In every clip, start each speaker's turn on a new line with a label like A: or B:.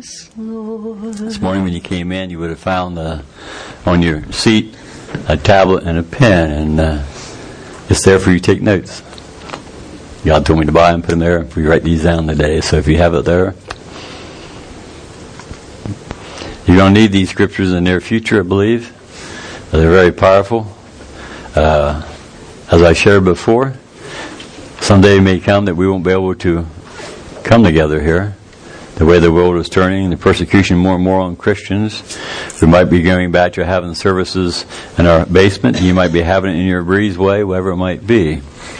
A: Yes, Lord. This morning when you came in, you would have found on your seat a tablet and a pen, and it's there for you to take notes. God told me to buy them, put them there for you to write these down today. So if you have it there, you're going to need these scriptures in the near future, I believe. They're very powerful. As I shared before, someday may come that we won't be able to come together here. The way the world is turning, the persecution more and more on Christians. We might be going back to having services in our basement. You might be having it in your breezeway, whatever it might be.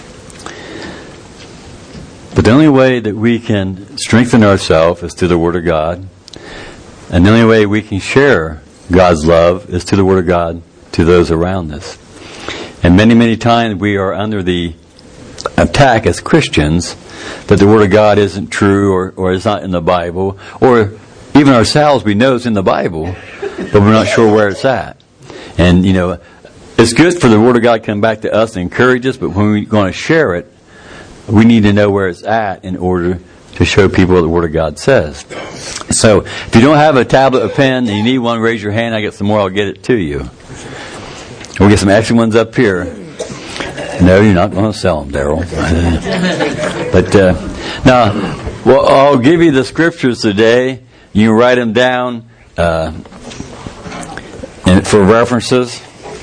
A: But the only way that we can strengthen ourselves is through the Word of God. And the only way we can share God's love is through the Word of God to those around us. And many, many times we are under the attack as Christians that the Word of God isn't true or is not in the Bible, or even ourselves, we know it's in the Bible, but we're not sure where it's at. And, it's good for the Word of God to come back to us and encourage us, but when we're going to share it, we need to know where it's at in order to show people what the Word of God says. So, if you don't have a tablet or pen and you need one, raise your hand. I get some more, I'll get it to you. We'll get some extra ones up here. No, you're not going to sell them, Daryl. But now, well, I'll give you the scriptures today. You can write them down and for references.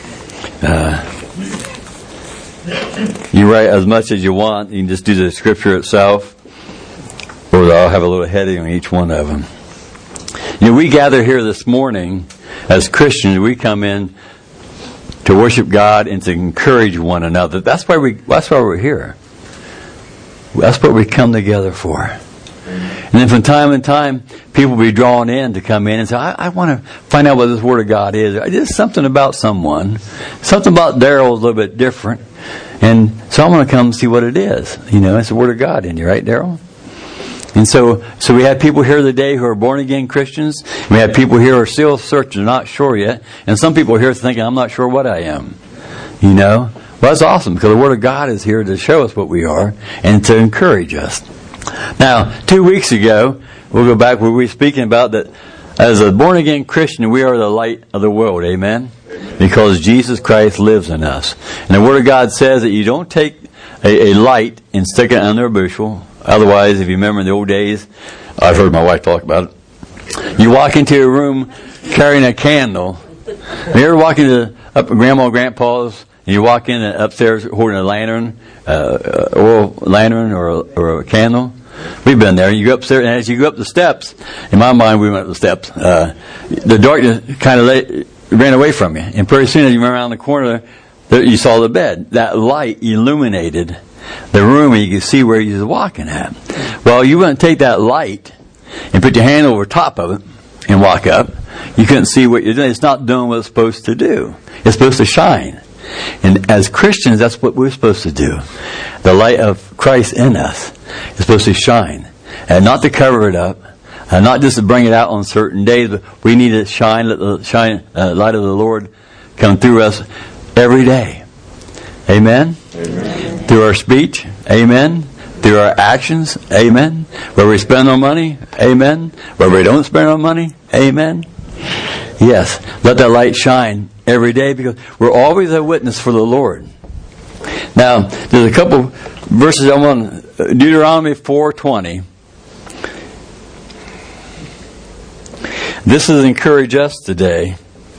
A: You write as much as you want. You can just do the scripture itself, or I'll have a little heading on each one of them. We gather here this morning as Christians. We come in to worship God and to encourage one another. That's why we're here. That's what we come together for. And then from time to time, people will be drawn in to come in and say, I want to find out what this Word of God is. There's something about someone. Something about Daryl is a little bit different. And so I'm going to come see what it is. It's the Word of God in you, right, Daryl? And so we have people here today who are born-again Christians. We have people here who are still searching, not sure yet. And some people here thinking, I'm not sure what I am. Well, that's awesome, because the Word of God is here to show us what we are and to encourage us. Now, 2 weeks ago, we'll go back where we were speaking about that as a born-again Christian, we are the light of the world. Amen? Because Jesus Christ lives in us. And the Word of God says that you don't take a light and stick it under a bushel. Otherwise, if you remember in the old days, I've heard my wife talk about it. You walk into a room carrying a candle. You ever walk into up Grandma and Grandpa's, and you walk in upstairs holding a lantern, oil lantern or a candle? We've been there. You go upstairs, and as you go up the steps, in my mind, we went up the steps. The darkness kind of ran away from you, and pretty soon, as you went around the corner, you saw the bed. That light illuminated the room, and you could see where you was walking at. Well, you wouldn't take that light and put your hand over top of it and walk up. You couldn't see what you're doing. It's not doing what it's supposed to do. It's supposed to shine. And as Christians, that's what we're supposed to do. The light of Christ in us is supposed to shine. And not to cover it up, and not just to bring it out on certain days, but we need to shine, let the light of the Lord come through us every day. Amen? Amen. Through our speech, amen. Through our actions, amen. Where we spend our money, amen. Where we don't spend our money, amen. Yes, let that light shine every day, because we're always a witness for the Lord. Now, there's a couple verses I want. Deuteronomy 4:20. This is encourage us today.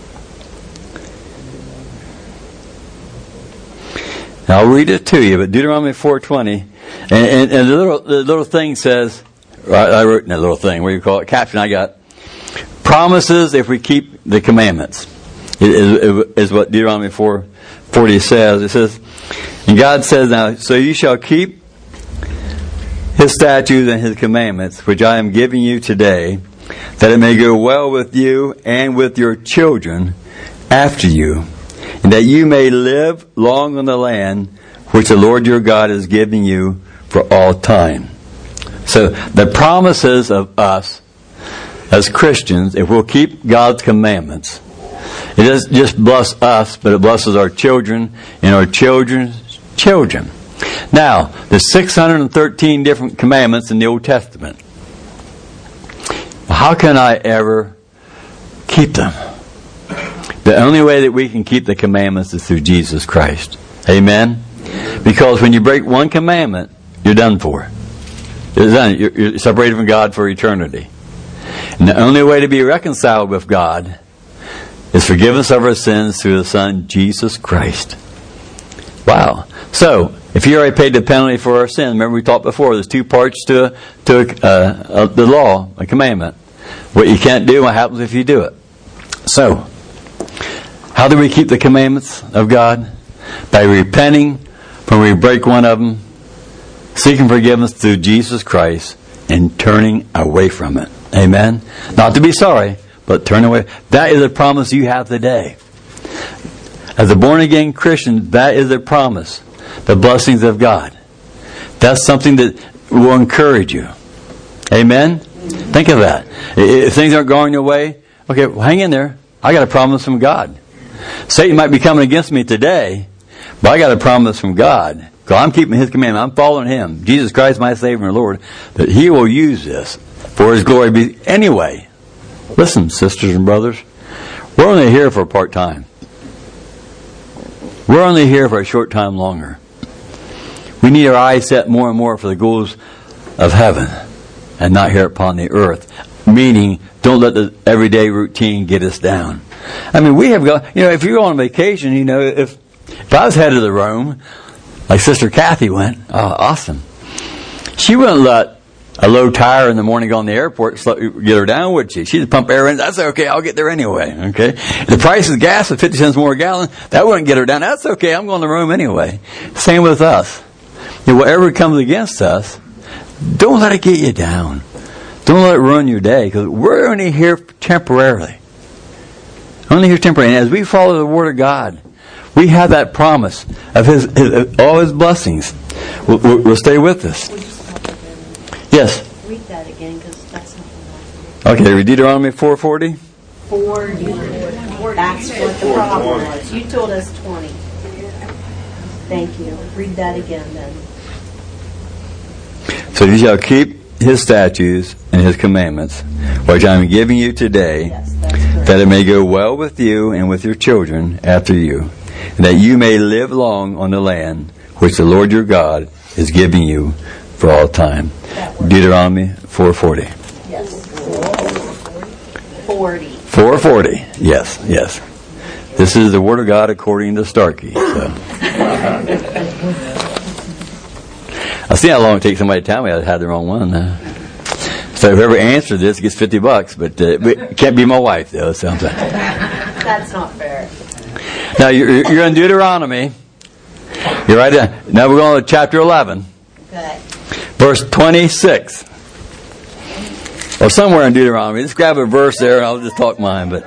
A: Now, I'll read it to you, but Deuteronomy 4:20, and the little thing says, I wrote in that little thing, what do you call it, caption I got, promises if we keep the commandments, is what Deuteronomy 4:40 says. It says, and God says, now, so you shall keep His statutes and His commandments, which I am giving you today, that it may go well with you and with your children after you, and that you may live long on the land which the Lord your God is giving you for all time. So the promises of us as Christians, if we'll keep God's commandments, it doesn't just bless us, but it blesses our children and our children's children. Now, there's 613 different commandments in the Old Testament. how can I ever keep them? The only way that we can keep the commandments is through Jesus Christ. Amen? Because when you break one commandment, you're done for. You're done. You're separated from God for eternity. And the only way to be reconciled with God is forgiveness of our sins through the Son, Jesus Christ. Wow. So, if you already paid the penalty for our sin, remember we talked before, there's two parts to the law, a commandment. What you can't do, what happens if you do it. So, how do we keep the commandments of God? By repenting when we break one of them, seeking forgiveness through Jesus Christ, and turning away from it. Amen? Not to be sorry, but turn away. That is a promise you have today. As a born-again Christian, that is a promise. The blessings of God. That's something that will encourage you. Amen? Think of that. If things aren't going your way, okay, well, hang in there. I got a promise from God. Satan might be coming against me today, but I got a promise from God. Because I'm keeping His commandment. I'm following Him. Jesus Christ, my Savior and Lord, that He will use this for His glory. Anyway, listen, sisters and brothers, we're only here for part-time. We're only here for a short time longer. We need our eyes set more and more for the goals of heaven and not here upon the earth. Meaning, don't let the everyday routine get us down. I mean, we have got, if you go on vacation, if I was headed to Rome, like Sister Kathy went, awesome. She wouldn't let a low tire in the morning go on the airport get her down, would she? She'd pump air in. That's okay. I'll get there anyway. Okay. The price of gas is 50 cents more a gallon. That wouldn't get her down. That's okay. I'm going to Rome anyway. Same with us. Whatever comes against us, don't let it get you down. Don't let it ruin your day, because we're only here temporarily. Only here temporarily. And as we follow the Word of God, we have that promise of all His blessings. Will stay with us. Yes.
B: Read that again, because that's not.
A: Okay, read Deuteronomy 4:40.
B: 40. That's what the problem was. You told us 20. Thank you. Read that again then.
A: So you shall keep His statutes and His commandments, which I am giving you today, that it may go well with you and with your children after you, and that you may live long on the land which the Lord your God is giving you for all time. Deuteronomy 4:40.
B: Yes. 40.
A: 4:40. Yes. This is the Word of God according to Starkey. So. I'll see how long it takes somebody to tell me I had the wrong one. So whoever answered this gets $50, but it can't be my wife though. So
B: That's not fair.
A: Now you're in Deuteronomy. You're right there. Now we're going to chapter 11.
B: Okay.
A: Verse 26. Or somewhere in Deuteronomy. Just grab a verse there and I'll just talk mine. But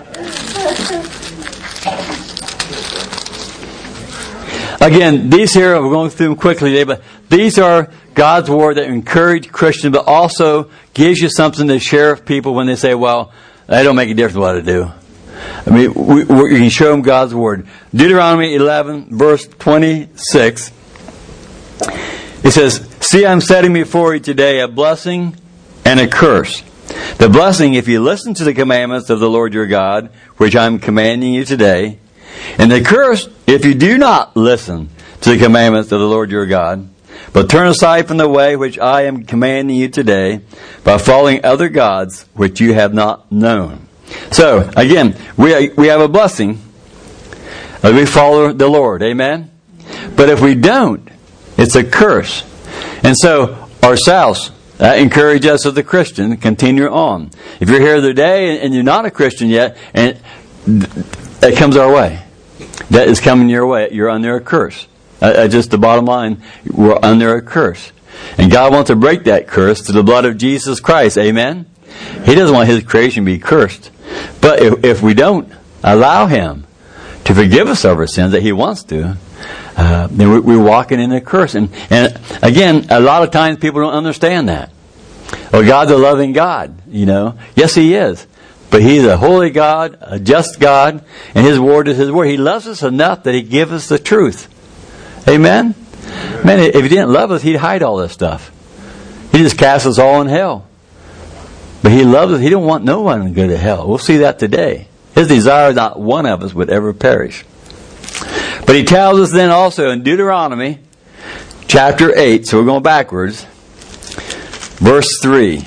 A: again, these here, we're going through them quickly today, but these are God's Word that encourage Christians, but also gives you something to share with people when they say, well, that don't make a difference what I do. I mean, we can show them God's Word. Deuteronomy 11, verse 26. It says, see, I'm setting before you today a blessing and a curse. The blessing, if you listen to the commandments of the Lord your God, which I'm commanding you today. And the curse, if you do not listen to the commandments of the Lord your God, but turn aside from the way which I am commanding you today, by following other gods which you have not known. So, again, we have a blessing as we follow the Lord. Amen? But if we don't, it's a curse. And so, ourselves, that encourages us as a Christian to continue on. If you're here today and you're not a Christian yet, and it comes our way. That is coming your way. You're under a curse. Just the bottom line, we're under a curse. And God wants to break that curse through the blood of Jesus Christ. Amen? He doesn't want His creation to be cursed. But if we don't allow Him to forgive us of our sins that He wants to, then we're walking in a curse. And again, a lot of times people don't understand that. Well, God's a loving God, Yes, He is. But He's a holy God, a just God, and His Word is His Word. He loves us enough that He gives us the truth. Amen? Man, if He didn't love us, He'd hide all this stuff. He just cast us all in hell. But He loves us. He don't want no one to go to hell. We'll see that today. His desire is not one of us would ever perish. But He tells us then also in Deuteronomy chapter 8, so we're going backwards, verse 3.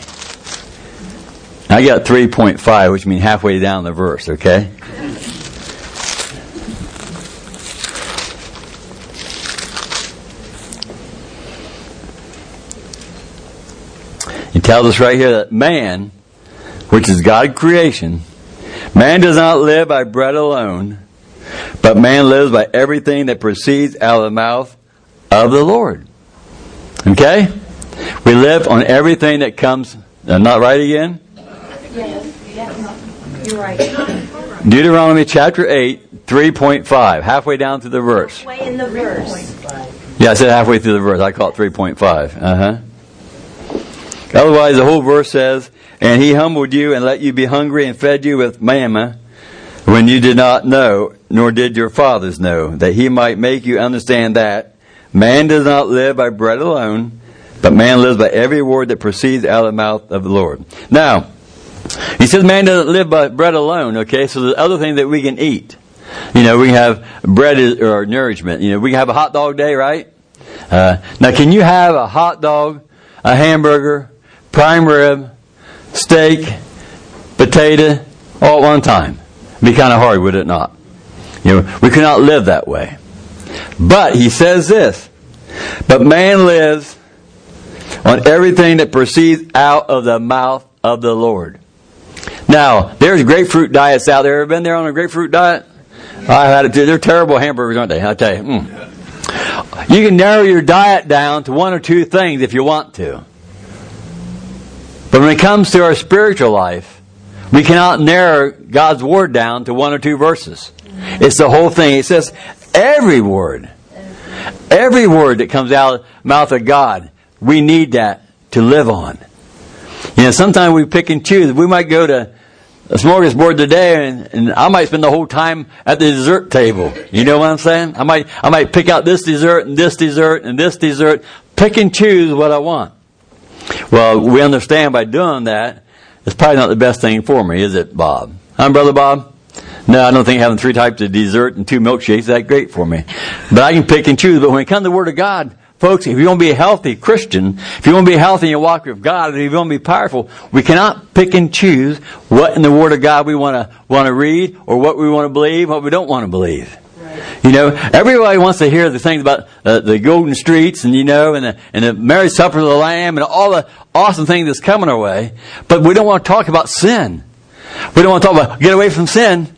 A: I got 3.5, which means halfway down the verse, okay? It tells us right here that man, which is God's creation, man does not live by bread alone, but man lives by everything that proceeds out of the mouth of the Lord. Okay? We live on everything that comes. Not right again?
B: Yes. You're right.
A: Deuteronomy chapter 8, 3.5. Halfway down through the verse.
B: Halfway in the verse.
A: Yeah, I said halfway through the verse. I call it 3.5. Otherwise, the whole verse says, and He humbled you and let you be hungry and fed you with manna when you did not know, nor did your fathers know, that He might make you understand that man does not live by bread alone, but man lives by every word that proceeds out of the mouth of the Lord. Now, He says man doesn't live by bread alone, okay? So there's other things that we can eat. We can have bread or nourishment. We can have a hot dog day, right? Now, can you have a hot dog, a hamburger, prime rib, steak, potato, all at one time? It'd be kind of hard, would it not? We cannot live that way. But He says this, but man lives on everything that proceeds out of the mouth of the Lord. Now, there's grapefruit diets out there. Ever been there on a grapefruit diet? I've had it too. They're terrible hamburgers, aren't they? I'll tell you. You can narrow your diet down to one or two things if you want to. But when it comes to our spiritual life, we cannot narrow God's Word down to one or two verses. It's the whole thing. It says every word that comes out of the mouth of God, we need that to live on. Sometimes we pick and choose. We might go to a smorgasbord today, and I might spend the whole time at the dessert table. You know what I'm saying? I might pick out this dessert and this dessert and this dessert. Pick and choose what I want. Well, we understand by doing that, it's probably not the best thing for me, is it, Bob? Huh, Brother Bob? No, I don't think having 3 types of dessert and 2 milkshakes is that great for me. But I can pick and choose. But when it comes to the Word of God, folks, if you want to be a healthy Christian, if you want to be healthy in your walk with God, if you want to be powerful, we cannot pick and choose what in the Word of God we want to read, or what we want to believe, what we don't want to believe. Right. Everybody wants to hear the things about the golden streets and the marriage supper of the Lamb and all the awesome things that's coming our way. But we don't want to talk about sin. We don't want to talk about get away from sin.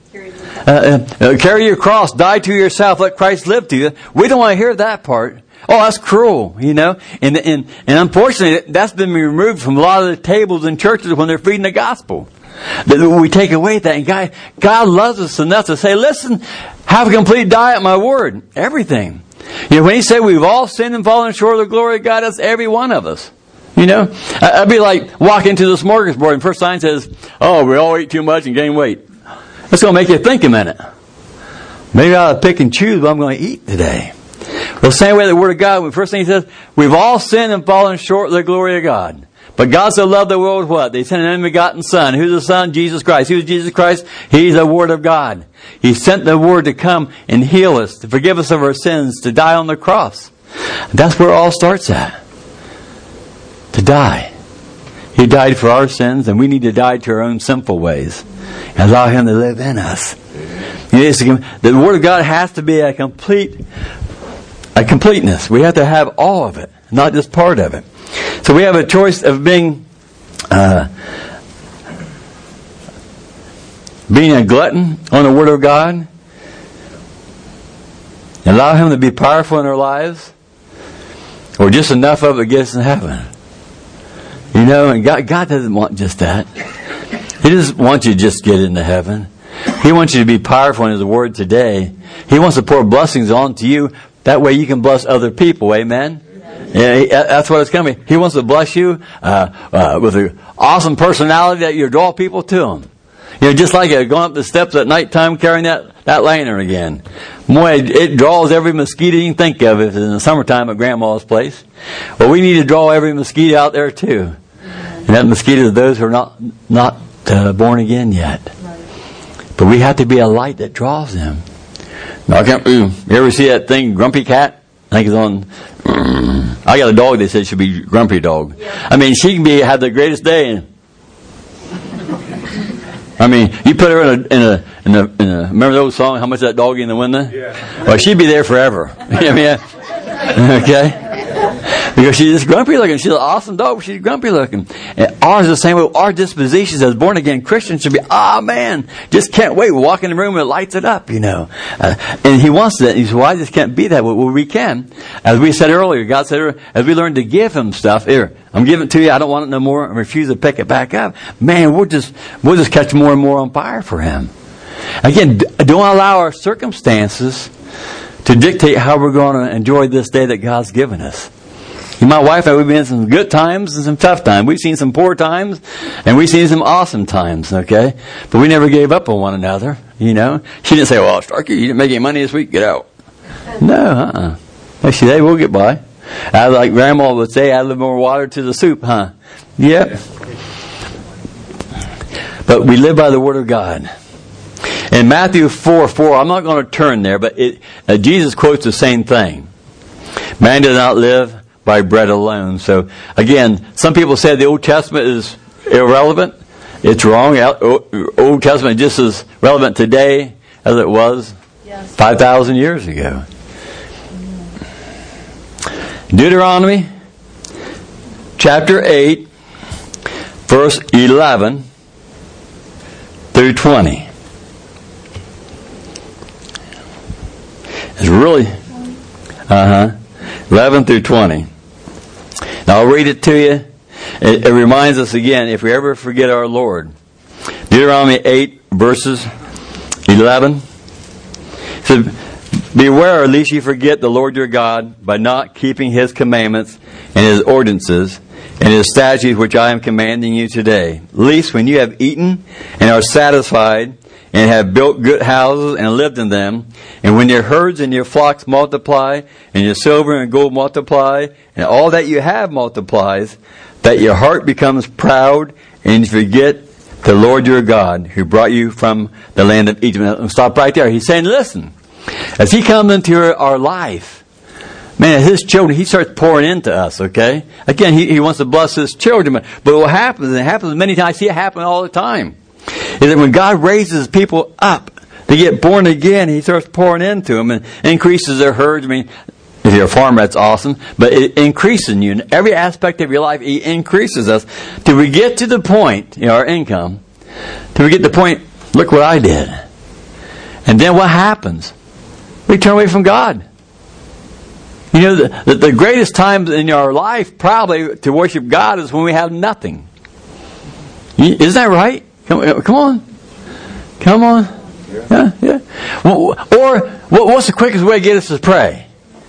A: Carry your cross, die to yourself, let Christ live to you. We don't want to hear that part. Oh, that's cruel, And unfortunately, that's been removed from a lot of the tables in churches when they're feeding the gospel. We take away that. And God loves us enough to say, listen, have a complete diet of my Word. Everything. When He said we've all sinned and fallen short of the glory of God, that's every one of us. I'd be like walking to the smorgasbord and first sign says, oh, we all eat too much and gain weight. That's going to make you think a minute. Maybe I ought to pick and choose what I'm going to eat today. Well, the same way the Word of God, the first thing He says, we've all sinned and fallen short of the glory of God. But God so loved the world what? They sent an unbegotten Son. Who's the Son? Jesus Christ. Who's Jesus Christ? He's the Word of God. He sent the Word to come and heal us, to forgive us of our sins, to die on the cross. That's where it all starts at. To die. He died for our sins, and we need to die to our own sinful ways and allow Him to live in us. The Word of God has to be a completeness. We have to have all of it, not just part of it. So we have a choice of being a glutton on the Word of God, and allow Him to be powerful in our lives, or just enough of it gets in heaven. And God doesn't want just that. He doesn't want you to just get into heaven. He wants you to be powerful in His Word today. He wants to pour blessings onto you. That way you can bless other people. Amen? Yeah, that's what it's coming. He wants to bless you with an awesome personality that you draw people to Him. Just like going up the steps at nighttime carrying that lantern again. Boy, it draws every mosquito you can think of if it's in the summertime at Grandma's place. Well, we need to draw every mosquito out there too. And that mosquito is those who are not born again yet. But we have to be a light that draws them. Now, you ever see that thing, Grumpy Cat? I think it's on. I got a dog that said should be Grumpy Dog. I mean, she can have the greatest day. I mean, you put her in a remember those song, How Much That Doggy in the Window? Yeah. Well, she'd be there forever. I mean, okay? Because she's just grumpy looking. She's an awesome dog, but she's grumpy looking. And ours is the same way. Our dispositions as born again Christians should be, man, just can't wait. We walk in the room and it lights it up, And He wants that. He says, well, I just can't be that. Well, we can. As we said earlier, God said, as we learn to give Him stuff, here, I'm giving it to you. I don't want it no more. I refuse to pick it back up. Man, we'll just catch more and more on fire for Him. Again, don't allow our circumstances to dictate how we're going to enjoy this day that God's given us. My wife and I, we've been in some good times and some tough times. We've seen some poor times and we've seen some awesome times, okay? But we never gave up on one another, She didn't say, well, Starkey, you didn't make any money this week, get out. No, She said, hey, we'll get by. Like Grandma would say, add a little more water to the soup, huh? Yep. But we live by the Word of God. In Matthew 4:4, I'm not going to turn there, but Jesus quotes the same thing. Man does not live by bread alone. So, again, some people say the Old Testament is irrelevant. It's wrong. Old Testament is just as relevant today as it was 5,000 years ago. Deuteronomy chapter 8, verse 11 through 20. It's really, 11 through 20. Now I'll read it to you. It reminds us again, if we ever forget our Lord. Deuteronomy 8, verses 11. It says, beware lest you forget the Lord your God by not keeping His commandments and His ordinances and His statutes which I am commanding you today. Lest when you have eaten and are satisfied and have built good houses and lived in them, and when your herds and your flocks multiply, and your silver and gold multiply, and all that you have multiplies, that your heart becomes proud, and you forget the Lord your God, who brought you from the land of Egypt. Now, stop right there. He's saying, listen, as He comes into our life, man, His children, He starts pouring into us, okay? Again, He wants to bless His children. But what happens, and it happens many times, I see it happen all the time, is that when God raises people up to get born again, He starts pouring into them and increases their herds. I mean, if you're a farmer, that's awesome. But it increases in you. In every aspect of your life, He increases us. Till we get to the point, our income, till we get to the point, look what I did. And then what happens? We turn away from God. The greatest times in our life probably to worship God is when we have nothing. Isn't that right? Come on. Yeah. Or what's the quickest way to get us to pray?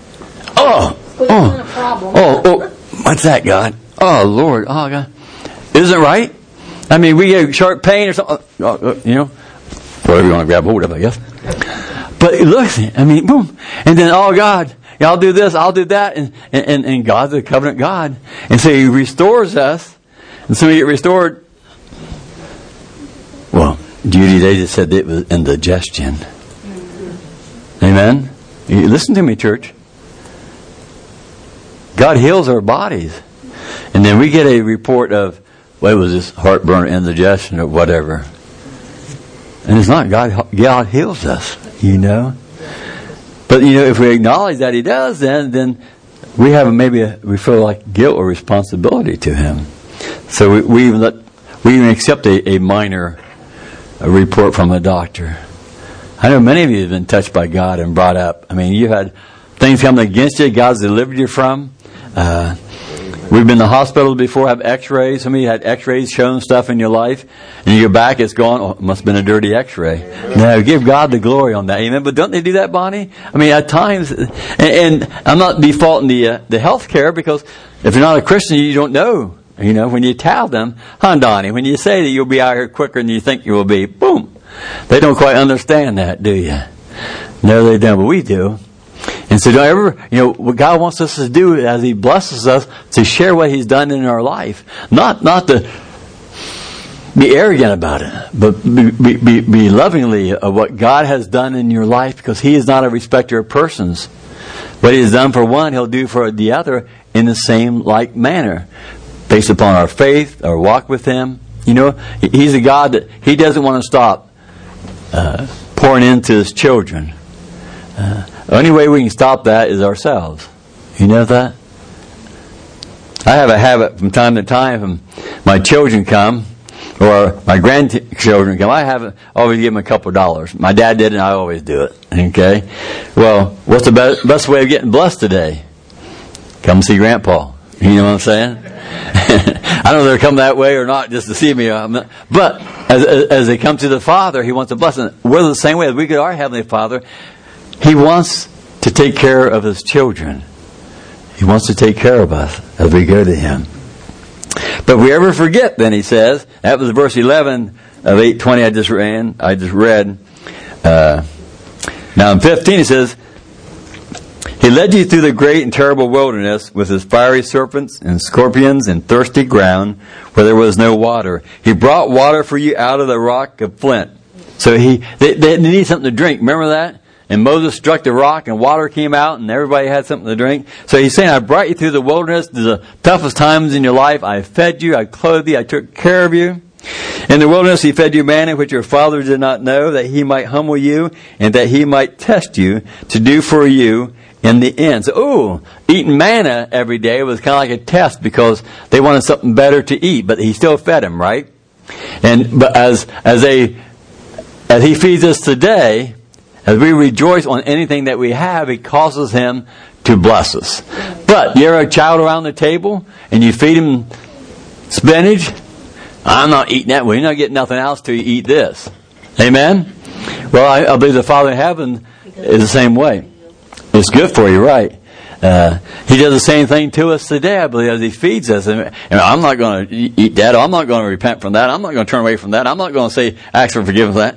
A: What's that, God? Oh, Lord. Oh, God. Isn't it right? I mean, we get sharp pain or something. Whatever you want to grab hold of, I guess. But look, I mean, boom. And then, oh, God, I'll do this, I'll do that. And God's a covenant God. And so He restores us. And so we get restored. Well, Judy, they just said it was indigestion. Amen? Listen to me, church. God heals our bodies. And then we get a report of, well, it was this heartburn, indigestion, or whatever. And it's not God. God heals us, But, if we acknowledge that He does, then we have we feel like guilt or responsibility to Him. So we even accept a minor report from a doctor. I know many of you have been touched by God and brought up. I mean, you had things coming against you, God's delivered you from. We've been in the hospital before, have x-rays. Some of you had x-rays showing stuff in your life, and you go back, it's gone, it must have been a dirty x-ray. No, give God the glory on that. Amen. But don't they do that, Bonnie? I mean, at times, and I'm not defaulting the health care, because if you're not a Christian, you don't know. When you tell them, Donnie, when you say that you'll be out here quicker than you think you will be, boom. They don't quite understand that, do you? No, they don't, but we do. And so don't ever, what God wants us to do as He blesses us, to share what He's done in our life. Not to be arrogant about it, but be lovingly of what God has done in your life, because He is not a respecter of persons. What He has done for one, He'll do for the other in the same like manner, based upon our faith, our walk with Him. He's a God that He doesn't want to stop pouring into His children. The only way we can stop that is ourselves. You know that? I have a habit from time to time, when my children come, or my grandchildren come, I always give them a couple of dollars. My dad did, and I always do it. Okay? Well, what's the best way of getting blessed today? Come see Grandpa. You know what I'm saying? I don't know if they're coming that way or not, just to see me. But as they come to the Father, He wants to bless them. We're the same way as we get our Heavenly Father. He wants to take care of His children. He wants to take care of us as we go to Him. But if we ever forget, then He says, that was verse 11 of 8:20 I just read. Now in 15 He says, He led you through the great and terrible wilderness with His fiery serpents and scorpions and thirsty ground where there was no water. He brought water for you out of the rock of flint. So they need something to drink. Remember that? And Moses struck the rock and water came out and everybody had something to drink. So He's saying, I brought you through the wilderness, the toughest times in your life. I fed you, I clothed you, I took care of you. In the wilderness He fed you manna, which your fathers did not know, that He might humble you and that He might test you to do for you in the end. So, eating manna every day was kind of like a test, because they wanted something better to eat, but He still fed them, right? But as He feeds us today, as we rejoice on anything that we have, He causes Him to bless us. But you're a child around the table and you feed him spinach. I'm not eating that. Well, you're not getting nothing else till you eat this. Amen? Well, I believe the Father in heaven is the same way. It's good for you, right? He does the same thing to us today, I believe, as He feeds us. And I'm not going to eat that. I'm not going to repent from that. I'm not going to turn away from that. I'm not going to say, ask for forgiveness for that.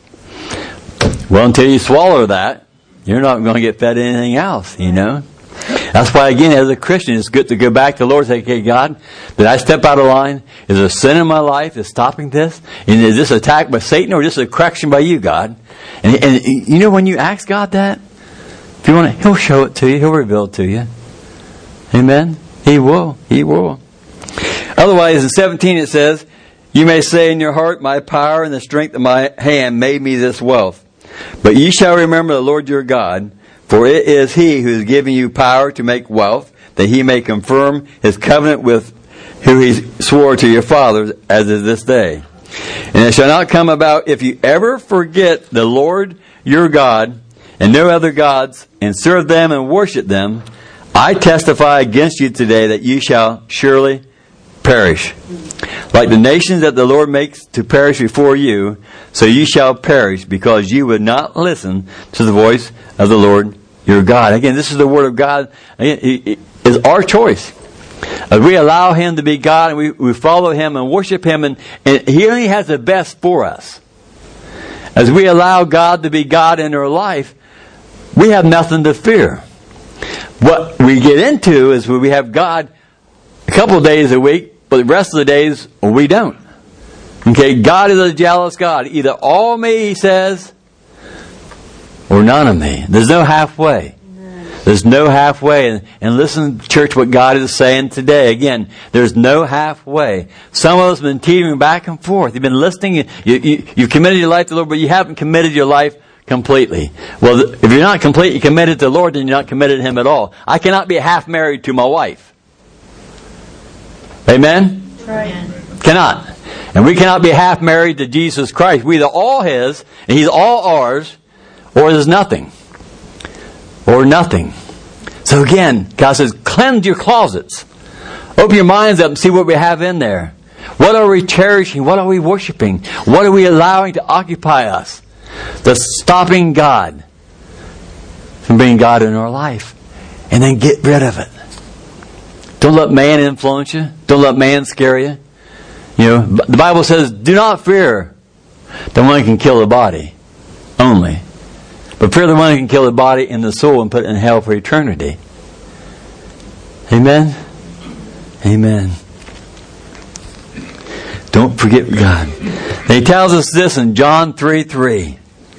A: Well, until you swallow that, you're not going to get fed anything else, That's why, again, as a Christian, it's good to go back to the Lord and say, okay, God, did I step out of line? Is there sin in my life that's stopping this? And is this attack by Satan, or is this a correction by you, God? And when you ask God that, if you want to, He'll show it to you. He'll reveal it to you. Amen? He will. He will. Otherwise, in 17 it says, you may say in your heart, my power and the strength of my hand made me this wealth. But ye shall remember the Lord your God, for it is He who is giving you power to make wealth, that He may confirm His covenant with who He swore to your fathers, as is this day. And it shall not come about, if you ever forget the Lord your God, and no other gods, and serve them and worship them, I testify against you today that you shall surely perish. Like the nations that the Lord makes to perish before you, so you shall perish, because you would not listen to the voice of the Lord your God. Again, this is the Word of God. It is our choice. As we allow Him to be God, and we follow Him and worship Him, and He only has the best for us. As we allow God to be God in our life, we have nothing to fear. What we get into is when we have God a couple of days a week, but the rest of the days, we don't. Okay, God is a jealous God. Either all of me, He says, or none of me. There's no halfway. There's no halfway. And listen, church, what God is saying today. Again, there's no halfway. Some of us have been teetering back and forth. You've been listening. You've committed your life to the Lord, but you haven't committed your life completely. Well, if you're not completely committed to the Lord, then you're not committed to Him at all. I cannot be half married to my wife. Amen? Right. Cannot. And we cannot be half married to Jesus Christ. We're either all His, and He's all ours, or there's nothing. Or nothing. So again, God says, cleanse your closets. Open your minds up and see what we have in there. What are we cherishing? What are we worshiping? What are we allowing to occupy us? That's stopping God from being God in our life. And then get rid of it. Don't let man influence you. Don't let man scare you. The Bible says, do not fear the one who can kill the body only, But fear the one who can kill the body and the soul and put it in hell for eternity. Amen? Amen. Don't forget God. And he tells us this in John 3:3.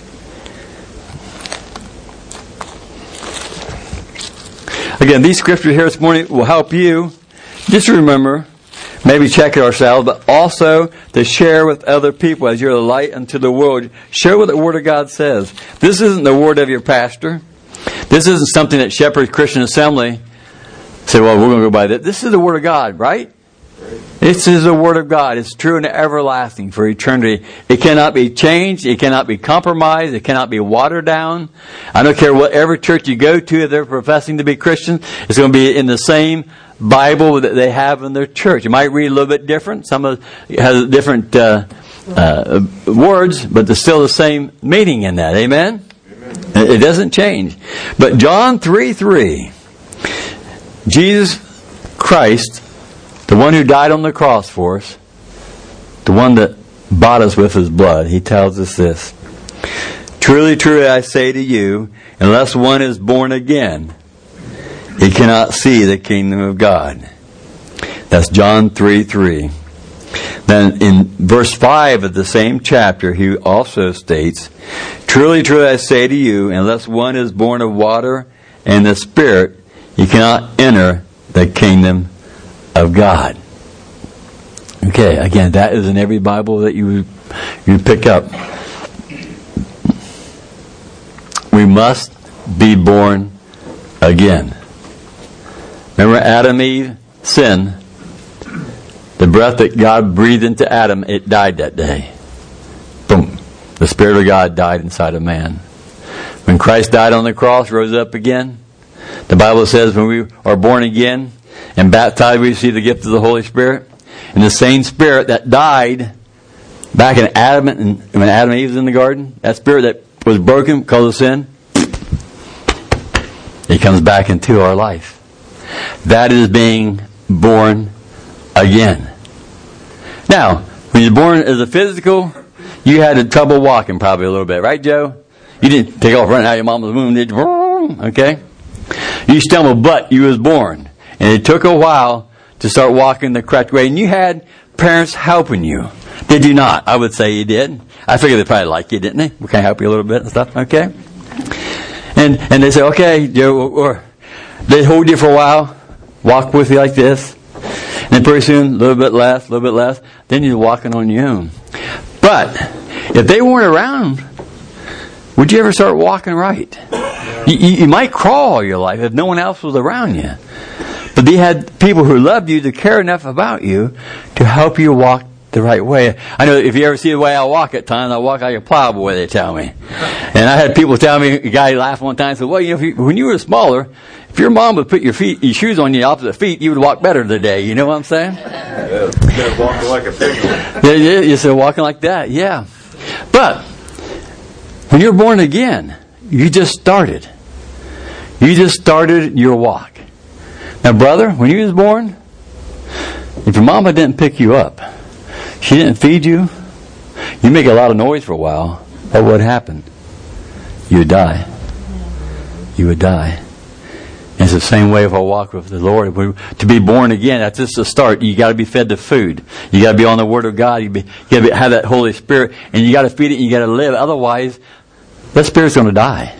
A: Again, these scriptures here this morning will help you just remember, maybe check it ourselves, but also to share with other people as you're the light unto the world. Share what the Word of God says. This isn't the word of your pastor. This isn't something that Shepherd Christian Assembly say, well, we're going to go by that. This is the Word of God, right? This is the Word of God. It's true and everlasting for eternity. It cannot be changed. It cannot be compromised. It cannot be watered down. I don't care whatever church you go to, if they're professing to be Christian, it's going to be in the same Bible that they have in their church. You might read a little bit different. Some of it has different words, but there's still the same meaning in that. Amen? Amen. It doesn't change. But John 3:3, Jesus Christ, the one who died on the cross for us, the one that bought us with His blood, He tells us this. Truly, truly, I say to you, unless one is born again, he cannot see the kingdom of God. That's John 3:3. Then in verse 5 of the same chapter, he also states, Truly, truly, I say to you, unless one is born of water and the Spirit, he cannot enter the kingdom of God. Okay, again, that is in every Bible that you pick up. We must be born again. Remember Adam and Eve sinned. The breath that God breathed into Adam, it died that day. Boom. The Spirit of God died inside of man. When Christ died on the cross, rose up again, the Bible says when we are born again and baptized, we receive the gift of the Holy Spirit. And the same Spirit that died back in Adam, when Adam and Eve was in the garden, that Spirit that was broken because of sin, it comes back into our life. That is being born again. Now, when you're born as a physical, you had trouble walking probably a little bit, right, Joe? You didn't take off running out of your mama's womb, did you? Okay? You stumbled, but you was born. And it took a while to start walking the correct way. And you had parents helping you. Did you not? I would say you did. I figured they probably liked you, didn't they? We can help you a little bit and stuff, okay? And they say, okay, Joe, or they hold you for a while, walk with you like this, and then pretty soon, a little bit less, then you're walking on your own. But if they weren't around, would you ever start walking right? You might crawl all your life if no one else was around you. But they had people who loved you to care enough about you to help you walk the right way. I know if you ever see the way I walk at times, I walk like a plowboy, they tell me. And I had people tell me, a guy laughed one time and said, well, you know, when you were smaller, if your mom would put your shoes on your opposite feet, you would walk better today. You know what I'm saying?
C: Yeah, instead of walking like a pig.
A: Yeah, you said walking like that, yeah. But when you're born again, you just started. You just started your walk. Now, brother, when you was born, if your mama didn't pick you up, she didn't feed you, you make a lot of noise for a while, what would happen? You would die. You would die. And it's the same way if I walk with the Lord. To be born again, that's just the start. You got to be fed the food. You got to be on the Word of God. You got to have that Holy Spirit, and you got to feed it, and you got to live. Otherwise, that Spirit's going to die.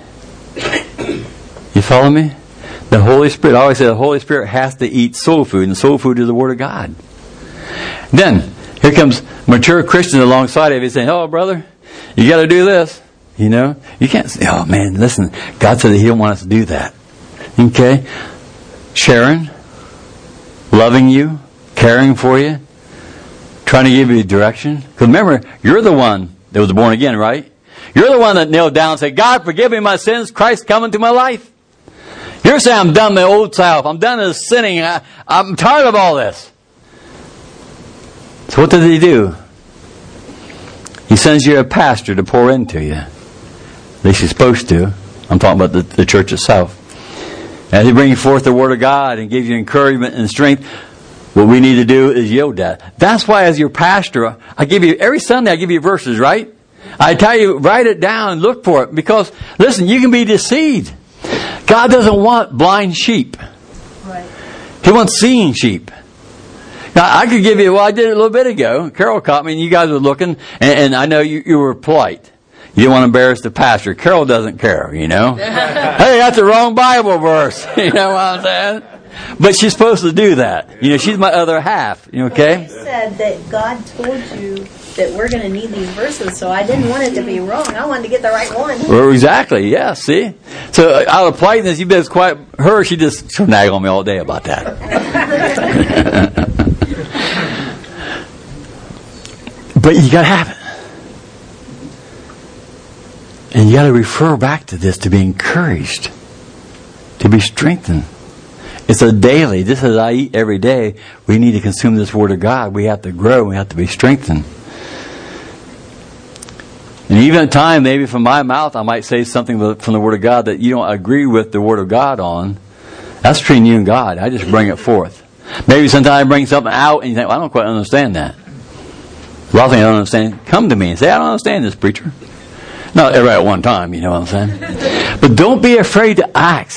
A: You follow me? The Holy Spirit, I always say the Holy Spirit has to eat soul food, and soul food is the Word of God. Then, here comes mature Christians alongside of you saying, oh, brother, you got to do this. You know? You can't say, oh, man, listen, God said that He don't want us to do that. Okay? Sharing, loving you, caring for you, trying to give you direction. Because remember, you're the one that was born again, right? You're the one that knelt down and said, God, forgive me my sins. Christ come into my life. You're saying, I'm done with my old self. I'm done with sinning. I'm tired of all this. So what does He do? He sends you a pastor to pour into you. At least He's supposed to. I'm talking about the church itself. As He brings forth the Word of God and gives you encouragement and strength, what we need to do is yield that. That's why as your pastor, every Sunday I give you verses, right? I tell you, write it down and look for it. Because, listen, you can be deceived. God doesn't want blind sheep.
B: Right.
A: He wants seeing sheep. Now, I could give you, I did it a little bit ago. Carol caught me and you guys were looking, and I know you were polite. You didn't want to embarrass the pastor. Carol doesn't care, Hey, that's the wrong Bible verse. You know what I'm saying? But she's supposed to do that. She's my other half. Okay?
B: You said that God told you that we're going to need these verses, so I didn't want it to be wrong. I wanted to get the right one.
A: Well, exactly. Yeah, see? So out of politeness, you've been quiet. She'll nag on me all day about that. But you got to have it. And you got to refer back to this to be encouraged, to be strengthened. It's a daily. Just as I eat every day, we need to consume this Word of God. We have to grow. We have to be strengthened. And even at times, maybe from my mouth, I might say something from the Word of God that you don't agree with the Word of God on. That's between you and God. I just bring it forth. Maybe sometimes I bring something out and you think, well, I don't quite understand that. A lot of things I don't understand. Come to me and say, I don't understand this, preacher. Not everybody at one time, you know what I'm saying? But don't be afraid to ask.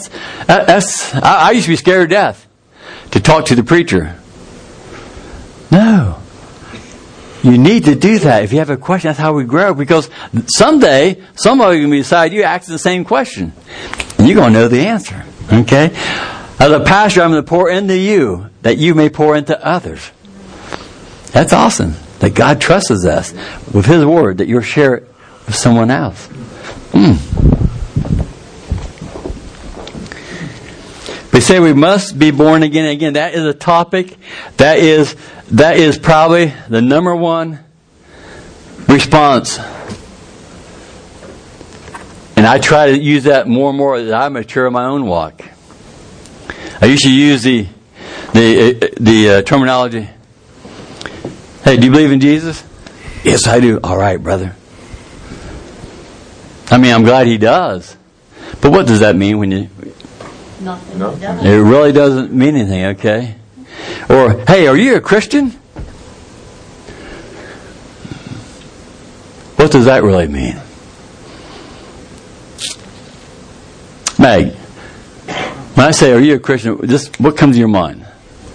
A: I used to be scared to death to talk to the preacher. No. You need to do that. If you have a question, that's how we grow. Because someday, somebody's going to be beside you asking the same question. And you're going to know the answer. Okay? As a pastor, I'm going to pour into you that you may pour into others. That's awesome. That God trusts us with His Word, that you'll share it with someone else. We say we must be born again. Again, that is a topic. That is probably the number one response. And I try to use that more and more as I mature in my own walk. I used to use the terminology. Hey, do you believe in Jesus? Yes, I do. All right, brother. I mean, I'm glad he does. But what does that mean when you...
B: Nothing.
A: It really doesn't mean anything, okay? Or, hey, are you a Christian? What does that really mean? Meg, when I say, are you a Christian, just what comes to your mind?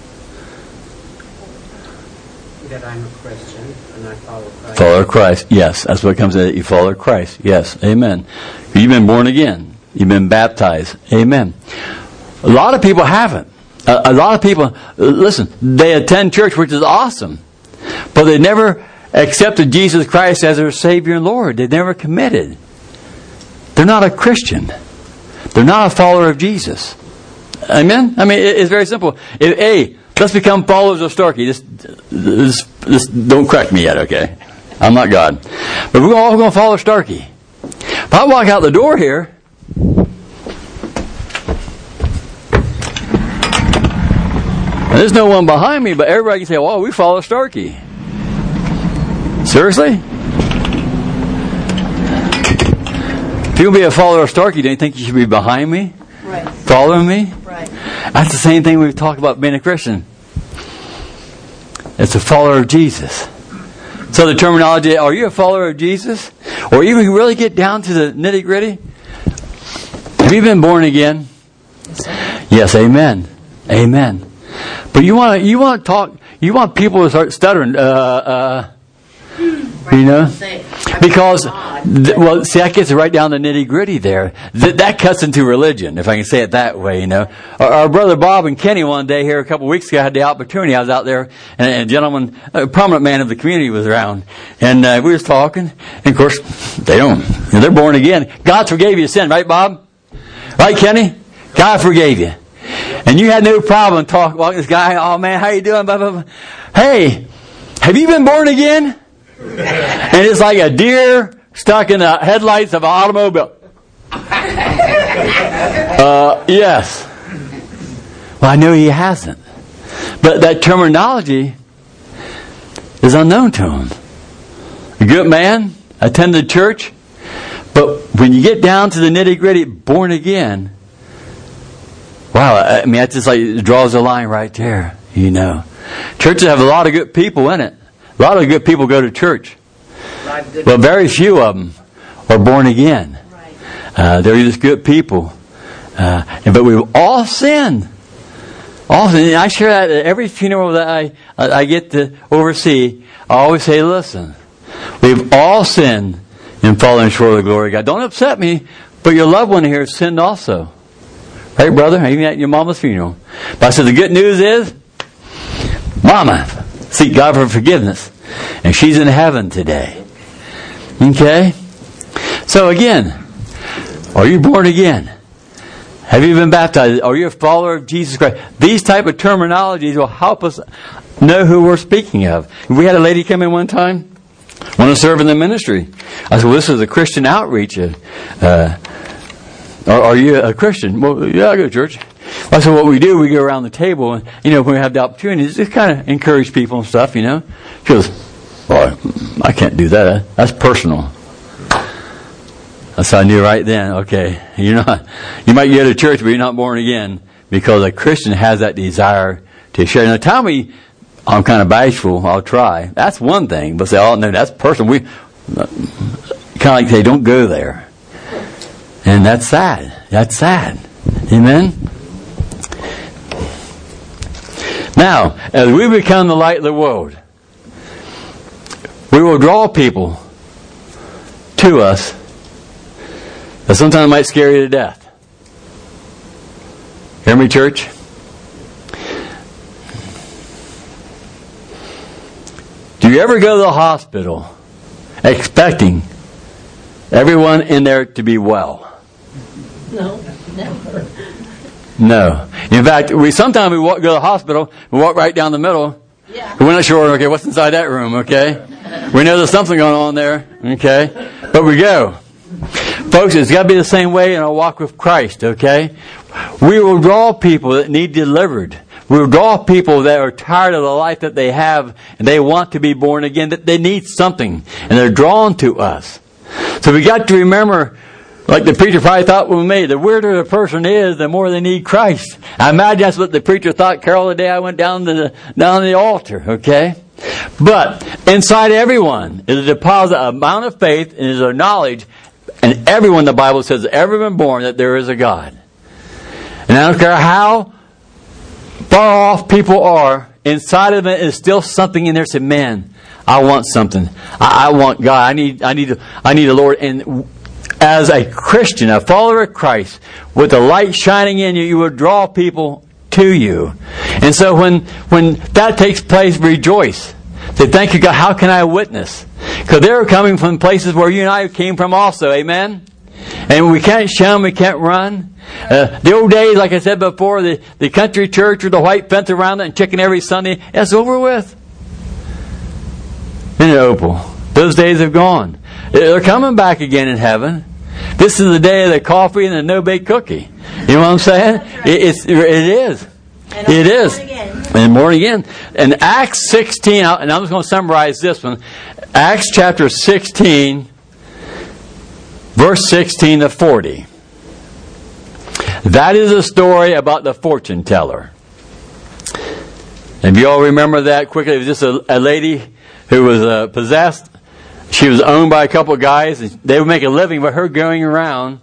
D: That I'm a Christian and I follow Christ.
A: Follow Christ, yes. That's what comes in. You follow Christ, yes. Amen. You've been born again. You've been baptized. Amen. A lot of people haven't. A lot of people, listen, they attend church, which is awesome. But they never accepted Jesus Christ as their Savior and Lord. They never committed. They're not a Christian. They're not a follower of Jesus. Amen? I mean, it's very simple. Let's become followers of Starkey. Just don't correct me yet, okay? I'm not God. But we're all going to follow Starkey. If I walk out the door here, and there's no one behind me, but everybody can say, well, we follow Starkey. Seriously? If you'll be a follower of Starkey, don't you think you should be behind me?
B: Right.
A: Following me?
B: Right.
A: That's the same thing we've talked about being a Christian. It's a follower of Jesus. So the terminology, are you a follower of Jesus? Or even really get down to the nitty gritty? Have you been born again? Yes, amen. Amen. But you want to talk, you want people to start stuttering, you know? Because, see, that gets right down the nitty gritty there. That cuts into religion, if I can say it that way, you know. Our brother Bob and Kenny one day here a couple of weeks ago had the opportunity. I was out there, and a gentleman, a prominent man of the community was around. And we was talking, and of course, they're born again. God forgave you sin, right, Bob? Right, Kenny? God forgave you. And you had no problem talking about this guy. Oh man, how you doing? Blah, blah, blah. Hey, have you been born again? And it's like a deer stuck in the headlights of an automobile. Yes. Well, I know he hasn't. But that terminology is unknown to him. A good man, attended church, but when you get down to the nitty gritty, born again, wow, I mean, that just like it draws a line right there, you know. Churches have a lot of good people in it. A lot of good people go to church.
D: God good.
A: But very few of them are born again.
B: Right.
A: They're just good people. But we've all sinned. All sinned. And I share that at every funeral that I get to oversee. I always say, listen, we've all sinned and fallen short of the glory of God. Don't upset me, but your loved one here sinned also. Right, brother? Even at your mama's funeral. But I said, the good news is, Mama, seek God for forgiveness. And she's in heaven today. Okay? So again, are you born again? Have you been baptized? Are you a follower of Jesus Christ? These type of terminologies will help us know who we're speaking of. We had a lady come in one time, want to serve in the ministry. I said, well, this is a Christian outreach. Are you a Christian? Well, yeah, I go to church. I said, what we do, we go around the table, and, when we have the opportunity, just kind of encourage people and stuff, She goes, well, I can't do that. That's personal. So I knew right then, okay, you might go to church, but you're not born again, because a Christian has that desire to share. Now, tell me, I'm kind of bashful, I'll try. That's one thing, but say, oh, no, that's personal. We kind of like say, don't go there. And that's sad. That's sad. Amen? Now, as we become the light of the world, we will draw people to us that sometimes might scare you to death. Hear me, church? Do you ever go to the hospital expecting everyone in there to be well?
B: No, never.
A: No. In fact, sometimes we go to the hospital, we walk right down the middle.
B: Yeah.
A: We're not sure, okay, what's inside that room, okay? We know there's something going on there, okay? But we go. Folks, it's got to be the same way in our walk with Christ, okay? We will draw people that need delivered. We will draw people that are tired of the life that they have and they want to be born again, that they need something, and they're drawn to us. So we got to remember, like the preacher probably thought when we made, the weirder the person is, the more they need Christ. I imagine that's what the preacher thought, Carol, the day I went down to the altar, okay? But inside everyone is a deposit, an amount of faith, and is a knowledge, and everyone, the Bible says, ever been born, that there is a God. And I don't care how far off people are, inside of it is still something in there that says, man, I want something. I want God. I need the Lord. And as a Christian, a follower of Christ, with the light shining in you, you will draw people to you. And so when that takes place, rejoice. Say, thank you, God. How can I witness? Because they're coming from places where you and I came from also. Amen? And we can't shun, we can't run. The old days, like I said before, the country church with the white fence around it and chicken every Sunday, that's over with. Isn't it, Opal? Those days have gone. They're coming back again in heaven. This is the day of the coffee and the no-bake cookie. You know what I'm saying? It is. It is. And born again. And Acts 16, and I'm just going to summarize this one. Acts chapter 16, verse 16 to 40. That is a story about the fortune teller. And if you all remember that quickly, it was just a lady who was possessed. She was owned by a couple of guys. And they would make a living by her going around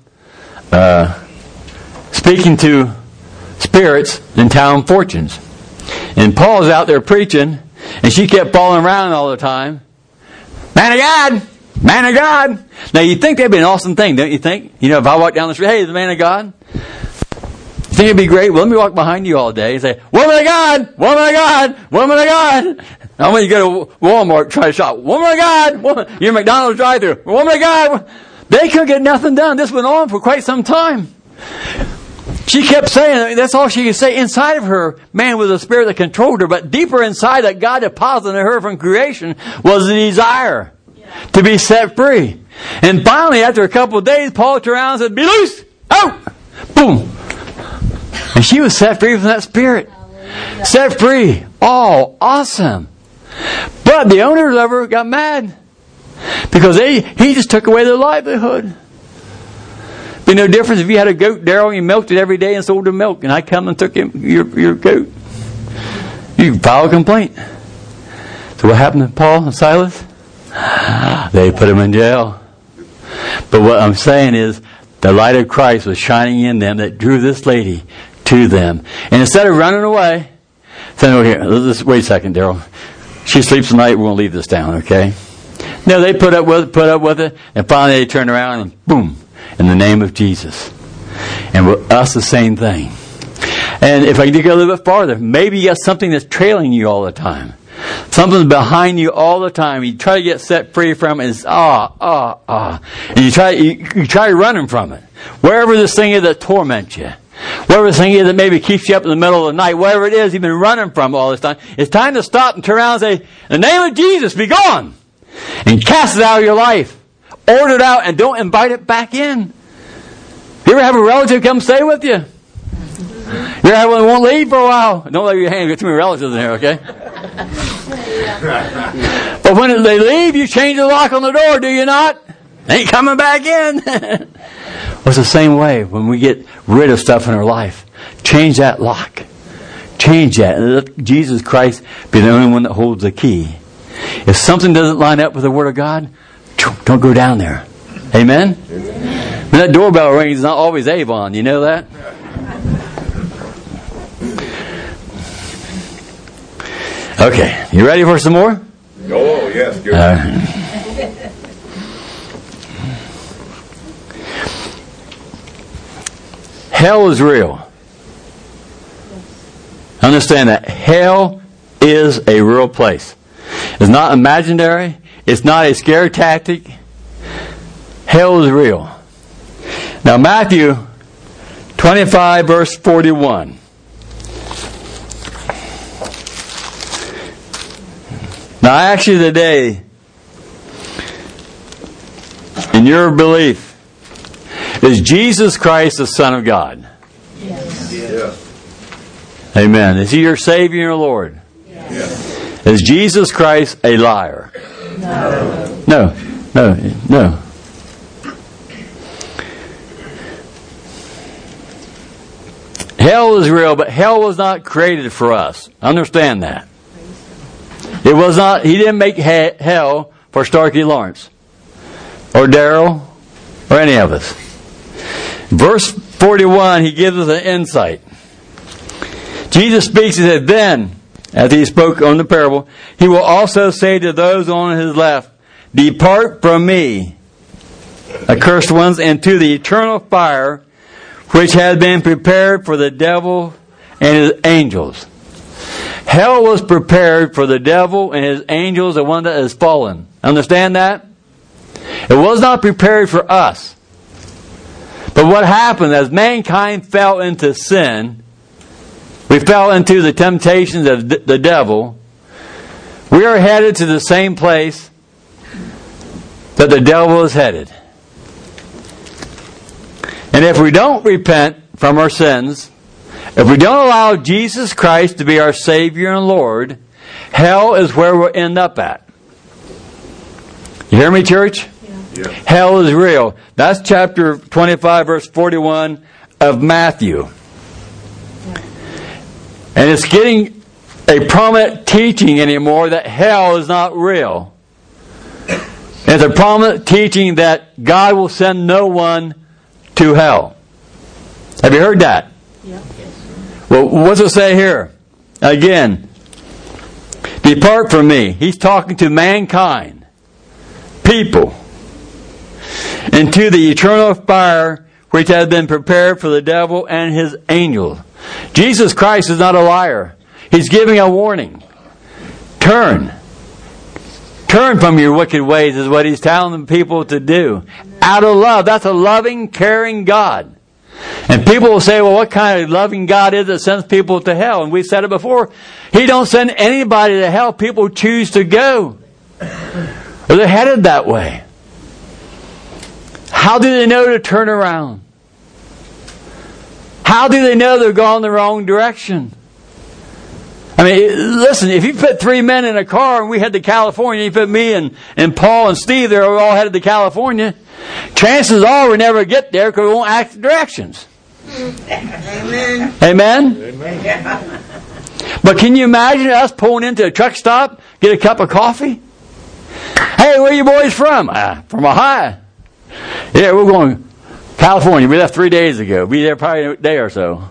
A: speaking to spirits and telling fortunes. And Paul's out there preaching, and she kept falling around all the time. Man of God! Man of God! Now, you'd think that'd be an awesome thing, don't you think? If I walk down the street, hey, the man of God. You think it'd be great? Well, let me walk behind you all day and say, woman of God! Woman of God! Woman of God! Now, when you go to Walmart, try to shop, woman of God! You're McDonald's drive-thru, woman of God! They couldn't get nothing done. This went on for quite some time. She kept saying, that's all she could say. Inside of her, man, was a spirit that controlled her. But deeper inside that God deposited in her from creation was the desire to be set free. And finally, after a couple of days, Paul turned around and said, be loose! Out! Boom! And she was set free from that spirit. Set free. Oh, awesome. But the owners of her got mad. Because he just took away their livelihood. Be no difference if you had a goat, Daryl, and you milked it every day and sold the milk, and I come and took your goat. You file a complaint. So what happened to Paul and Silas? They put him in jail. But what I'm saying is, the light of Christ was shining in them that drew this lady to them. And instead of running away, saying, "Oh, here, wait a second, Daryl. She sleeps tonight. We're going to leave this down, okay?" No, they put up with it, and finally they turned around and boom, in the name of Jesus. And with us, the same thing. And if I could go a little bit farther, maybe you got something that's trailing you all the time. Something's behind you all the time. You try to get set free from it, and it's and you try running from it. Wherever this thing is that torments you, whatever this thing is that maybe keeps you up in the middle of the night, whatever it is you've been running from all this time, it's time to stop and turn around and say, "In the name of Jesus, be gone!" And cast it out of your life. Order it out and don't invite it back in. You ever have a relative come stay with you? You ever have one that won't leave for a while? Don't let your hand get too many relatives in here, okay? But when they leave, you change the lock on the door, do you not? They ain't coming back in. Well, it's the same way when we get rid of stuff in our life. Change that lock. Change that. And let Jesus Christ be the only one that holds the key. If something doesn't line up with the Word of God, don't go down there. Amen? When that doorbell rings, it's not always Avon. You know that? Okay. You ready for some more?
C: Oh, yes. Good.
A: Hell is real. Understand that. Hell is a real place. It's not imaginary. It's not a scare tactic. Hell is real. Now, Matthew 25, verse 41. Now, I ask you today, in your belief, is Jesus Christ the Son of God?
C: Yes. Yes.
A: Amen. Is He your Savior and your Lord?
C: Yes.
A: Is Jesus Christ a liar? No. No. Hell is real, but hell was not created for us. Understand that. It was not. He didn't make hell for Starkey Lawrence or Daryl or any of us. Verse 41, he gives us an insight. Jesus speaks and said, "Then, as he spoke on the parable, he will also say to those on his left, 'Depart from me, accursed ones, into the eternal fire, which has been prepared for the devil and his angels.'" Hell was prepared for the devil and his angels, the one that has fallen. Understand that? It was not prepared for us. But what happened as mankind fell into sin, we fell into the temptations of the devil. We are headed to the same place that the devil is headed. And if we don't repent from our sins, if we don't allow Jesus Christ to be our Savior and Lord, hell is where we'll end up at. You hear me, church?
C: Yeah.
A: Hell is real. That's chapter 25, verse 41 of Matthew. And it's getting a prominent teaching anymore that hell is not real. It's a prominent teaching that God will send no one to hell. Have you heard that?
B: Yeah.
A: Well, what's it say here? Again, depart from me. He's talking to mankind, people, into the eternal fire which has been prepared for the devil and his angels. Jesus Christ is not a liar. He's giving a warning. Turn. Turn from your wicked ways is what he's telling the people to do. Out of love. That's a loving, caring God. And people will say, well, what kind of loving God is that sends people to hell? And we've said it before. He don't send anybody to hell. People choose to go. Or they're headed that way. How do they know to turn around? How do they know they're going the wrong direction? I mean, listen, if you put three men in a car and we head to California, you put me and Paul and Steve there, we're all headed to California, chances are we never get there because we won't ask the directions. Amen. Amen? Amen. But can you imagine us pulling into a truck stop, get a cup of coffee? Hey, where you boys from? From Ohio. Yeah, we're going to California. We left 3 days ago. Be there probably a day or so.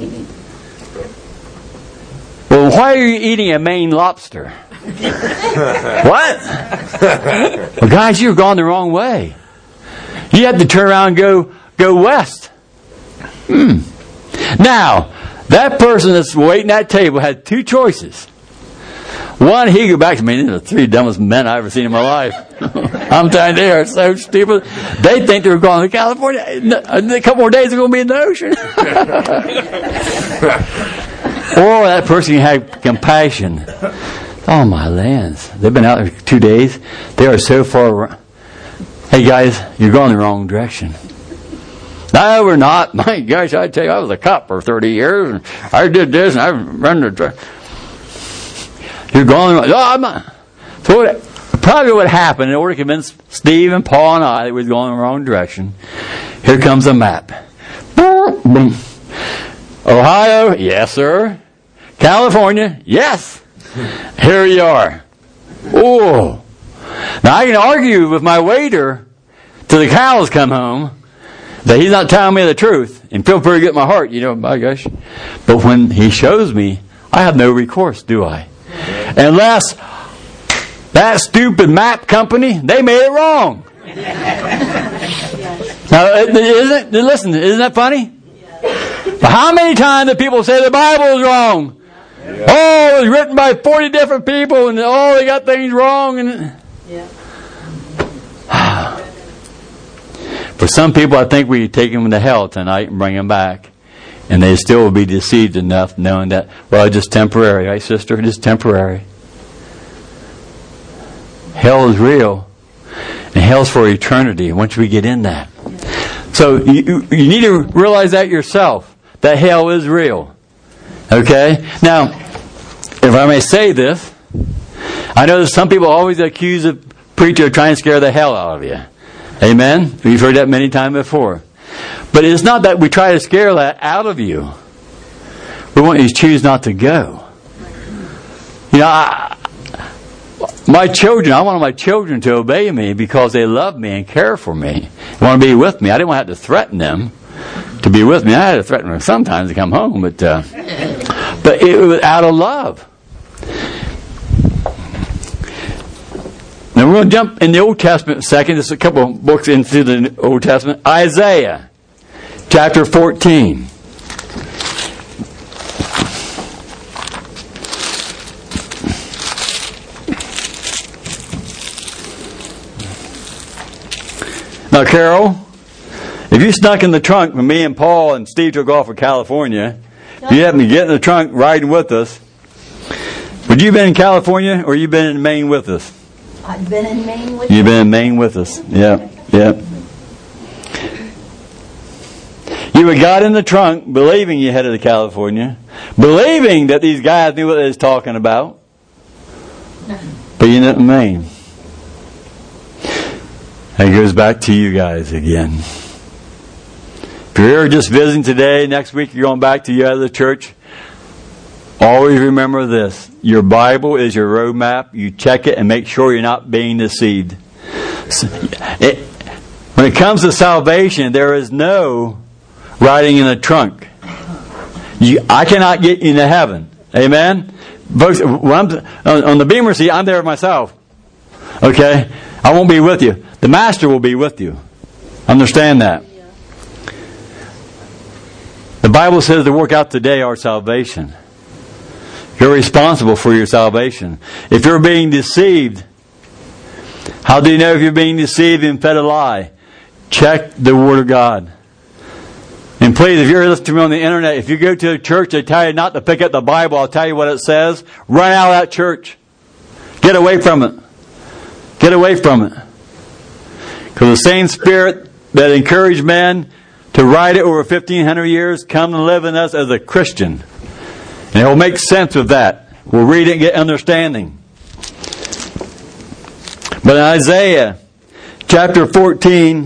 A: Well, why are you eating a Maine lobster? What? Well, guys, you've gone the wrong way. You have to turn around and go west. Now, that person that's waiting at that table had two choices. One, he could go back to me. These are the three dumbest men I've ever seen in my life. I'm telling you, they are so stupid. They think they're going to California. A couple more days, they're going to be in the ocean. Or that person had compassion. Oh, my lands. They've been out there 2 days. They are so far. Hey, guys, you're going the wrong direction. No, we're not. My gosh, I tell you, I was a cop for 30 years, and I did this, and I run the truck. You're going the wrong. No, I'm not. So probably what happened, in order to convince Steve and Paul and I that we were going the wrong direction, here comes a map. Boom, boom. Ohio, yes, sir. California, yes. Here you are. Oh. Now I can argue with my waiter till the cows come home that he's not telling me the truth and feel pretty good in my heart, my gosh. But when he shows me, I have no recourse, do I? Unless that stupid map company, they made it wrong. Now, isn't that funny? But how many times do people say the Bible is wrong? Oh, it was written by 40 different people, and they got things wrong. And for some people, I think we take them to hell tonight and bring them back, and they still will be deceived enough knowing that, well, it's just temporary, right, sister? Just temporary. Hell is real, and hell's for eternity once we get in that. So you need to realize that yourself, that hell is real. Okay? Now, if I may say this, I know that some people always accuse a preacher of trying to scare the hell out of you. Amen? We've heard that many times before. But it's not that we try to scare that out of you. We want you to choose not to go. My children, I wanted my children to obey me because they love me and care for me. They want to be with me. I didn't want to have to threaten them to be with me. I had to threaten them sometimes to come home, but it was out of love. Now we're going to jump in the Old Testament a second. Just a couple of books into the Old Testament. Isaiah, chapter 14. Now, Carol, if you snuck in the trunk when me and Paul and Steve took off for California, if you happened to get in the trunk riding with us, would you have been in California or you been in Maine with us?
B: I've been in Maine with you.
A: You've been in Maine with us. Yeah. You would have got in the trunk believing you headed to California, believing that these guys knew what they was talking about, but you're not in Maine. And it goes back to you guys again. If you're here just visiting today, next week you're going back to your other church, always remember this. Your Bible is your roadmap. You check it and make sure you're not being deceived. When it comes to salvation, there is no riding in the trunk. I cannot get you into heaven. Amen? Folks, when I'm on the Beamer seat, I'm there myself. Okay? I won't be with you. The Master will be with you. Understand that. The Bible says to work out today our salvation. You're responsible for your salvation. If you're being deceived, how do you know if you're being deceived and fed a lie? Check the Word of God. And please, if you're listening to me on the internet, if you go to a church, they tell you not to pick up the Bible, I'll tell you what it says. Run out of that church. Get away from it. Get away from it. Because the same Spirit that encouraged men to write it over 1,500 years come to live in us as a Christian. And it will make sense of that. We'll read it and get understanding. But in Isaiah chapter 14,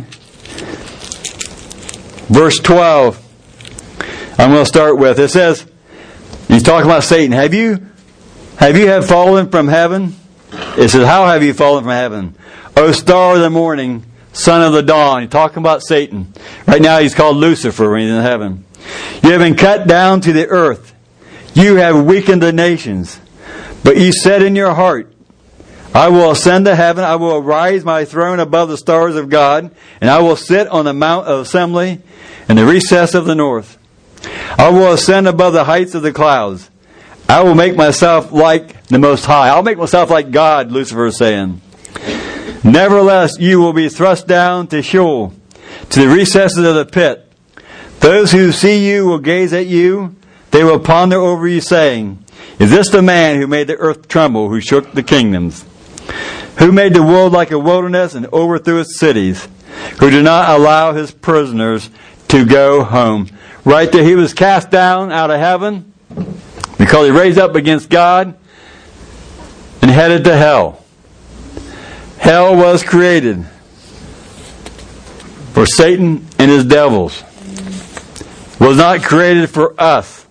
A: verse 12, I'm going to start with. It says, he's talking about Satan. Have you fallen from heaven? It says, how have you fallen from heaven? O star of the morning, son of the dawn. He's talking about Satan. Right now he's called Lucifer when he's in heaven. You have been cut down to the earth. You have weakened the nations. But you said in your heart, I will ascend to heaven. I will raise my throne above the stars of God. And I will sit on the mount of assembly in the recess of the north. I will ascend above the heights of the clouds. I will make myself like the Most High. I'll make myself like God, Lucifer is saying. Nevertheless, you will be thrust down to Sheol, to the recesses of the pit. Those who see you will gaze at you. They will ponder over you, saying, is this the man who made the earth tremble, who shook the kingdoms? Who made the world like a wilderness and overthrew its cities? Who did not allow his prisoners to go home? Right there, he was cast down out of heaven because he raised up against God and headed to hell. Hell was created for Satan and his devils. Was not created for us.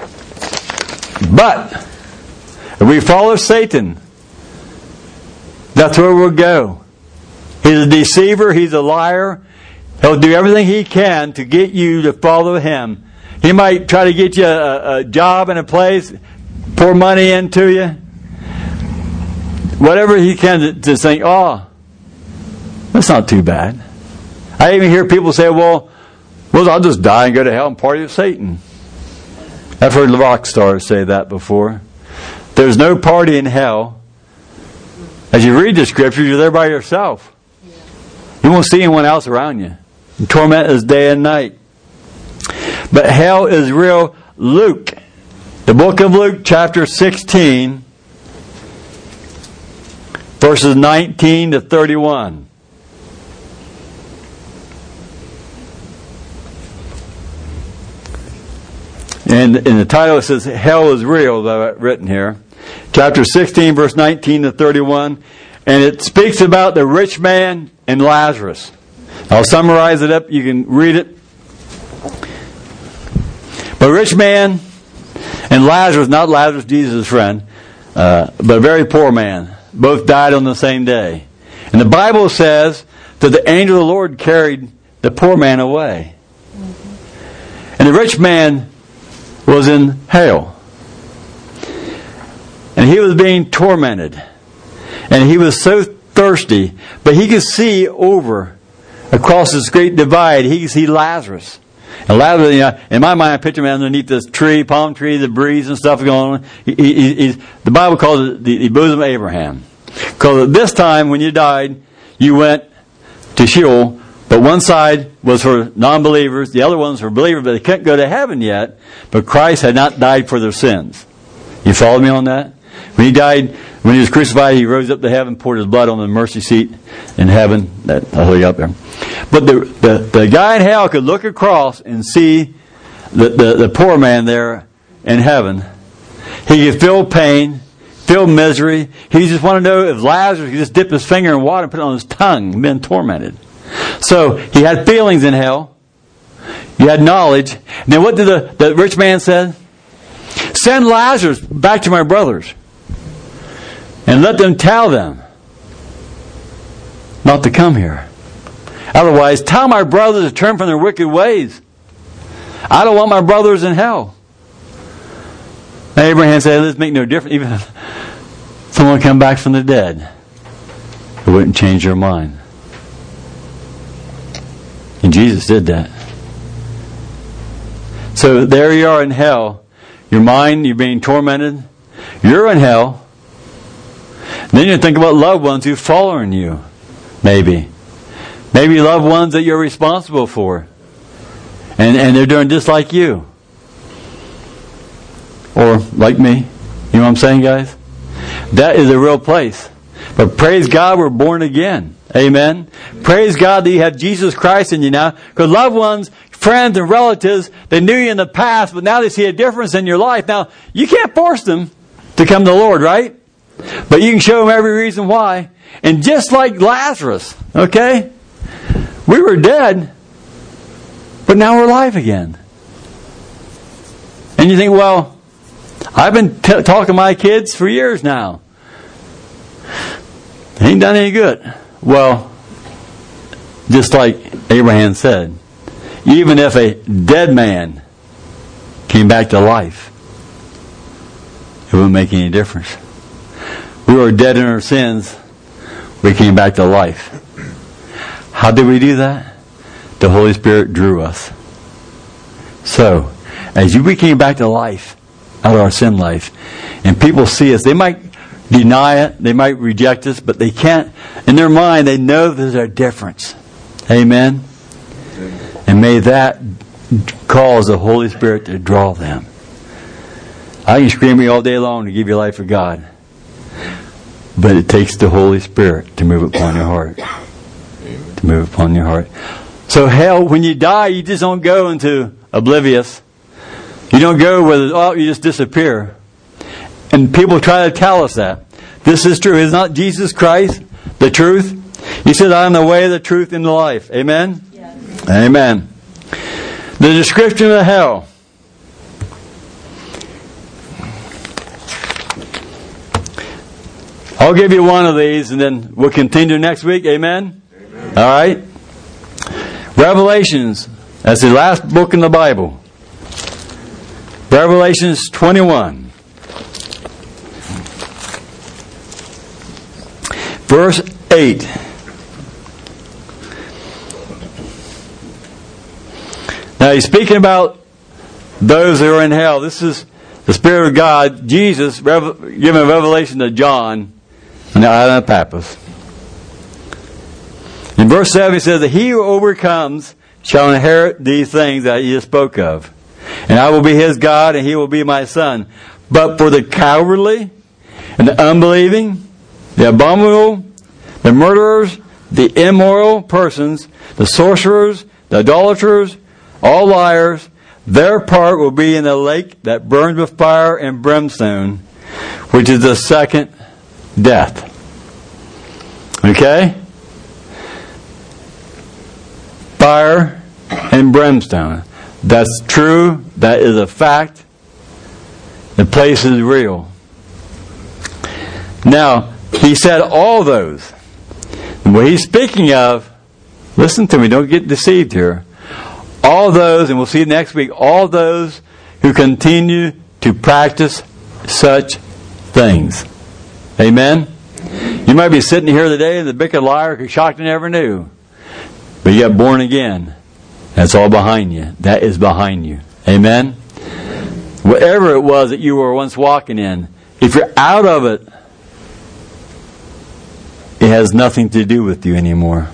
A: But if we follow Satan, that's where we'll go. He's a deceiver. He's a liar. He'll do everything he can to get you to follow him. He might try to get you a job in a place, pour money into you. Whatever he can to think, oh, that's not too bad. I even hear people say, well, I'll just die and go to hell and party with Satan. I've heard rock stars say that before. There's no party in hell. As you read the scriptures, you're there by yourself. You won't see anyone else around you. And torment is day and night. But hell is real. Luke, the book of Luke, chapter 16, verses 19 to 31. And in the title it says, hell is real, though written here. Chapter 16, verse 19 to 31. And it speaks about the rich man and Lazarus. I'll summarize it up. You can read it. But rich man and Lazarus, not Lazarus, Jesus' friend, but a very poor man. Both died on the same day. And the Bible says that the angel of the Lord carried the poor man away. And the rich man was in hell. And he was being tormented. And he was so thirsty. But he could see over across this great divide. He could see Lazarus. And Lazarus, in my mind, I picture him underneath this tree, palm tree, the breeze and stuff going on. The Bible calls it the bosom of Abraham. Because at this time, when you died, you went to Sheol. But one side was for non-believers, the other one's for believers, but they couldn't go to heaven yet, but Christ had not died for their sins. You follow me on that? When he died, when he was crucified, he rose up to heaven, poured his blood on the mercy seat in heaven. I'll hold you up there. But the guy in hell could look across and see the poor man there in heaven. He could feel pain, feel misery. He just wanted to know if Lazarus could just dip his finger in water and put it on his tongue and been tormented. So he had feelings in hell. You had knowledge. And then what did the rich man say? Send Lazarus back to my brothers and let them tell them not to come here. Otherwise, tell my brothers to turn from their wicked ways. I don't want my brothers in hell. And Abraham said, let's make no difference. Even if someone come back from the dead, it wouldn't change their mind. And Jesus did that. So there you are in hell. Your mind, you're being tormented. You're in hell. And then you think about loved ones who've fallen you. Maybe loved ones that you're responsible for. And they're doing just like you. Or like me. You know what I'm saying, guys? That is a real place. But praise God we're born again. Amen. Praise God that you have Jesus Christ in you now. Because loved ones, friends and relatives, they knew you in the past, but now they see a difference in your life. Now, you can't force them to come to the Lord, right? But you can show them every reason why. And just like Lazarus, okay? We were dead, but now we're alive again. And you think, well, I've been talking to my kids for years now. It ain't done any good. Well, just like Abraham said, even if a dead man came back to life, it wouldn't make any difference. We were dead in our sins. We came back to life. How did we do that? The Holy Spirit drew us. So, as you became back to life, out of our sin life, and people see us, they might deny it, they might reject us, but they can't, in their mind, they know there's a difference. Amen? And may that cause the Holy Spirit to draw them. I can scream at you all day long to give you life for God. But it takes the Holy Spirit to move upon your heart. To move upon your heart. So hell, when you die, you just don't go into oblivious. You don't go where, you just disappear. And people try to tell us that. This is true. Is not Jesus Christ the truth? He said, I am the way, the truth, and the life. Amen? Yes. Amen. The description of hell. I'll give you one of these and then we'll continue next week. Amen? Amen. All right. Revelations. That's the last book in the Bible. Revelations 21. Verse 8. Now he's speaking about those who are in hell. This is the Spirit of God, Jesus, giving a revelation to John on the island of Patmos. In verse 7 he says that he who overcomes shall inherit these things that he spoke of. And I will be his God and he will be my son. But for the cowardly and the unbelieving, the abominable, the murderers, the immoral persons, the sorcerers, the idolaters, all liars, their part will be in the lake that burns with fire and brimstone, which is the second death. Okay? Fire and brimstone. That's true. That is a fact. The place is real. Now, he said all those. And what he's speaking of, listen to me, don't get deceived here. All those, and we'll see next week, all those who continue to practice such things. Amen? You might be sitting here today and the big liar, shocked you never knew. But you got born again. That's all behind you. That is behind you. Amen? Whatever it was that you were once walking in, if you're out of it, it has nothing to do with you anymore.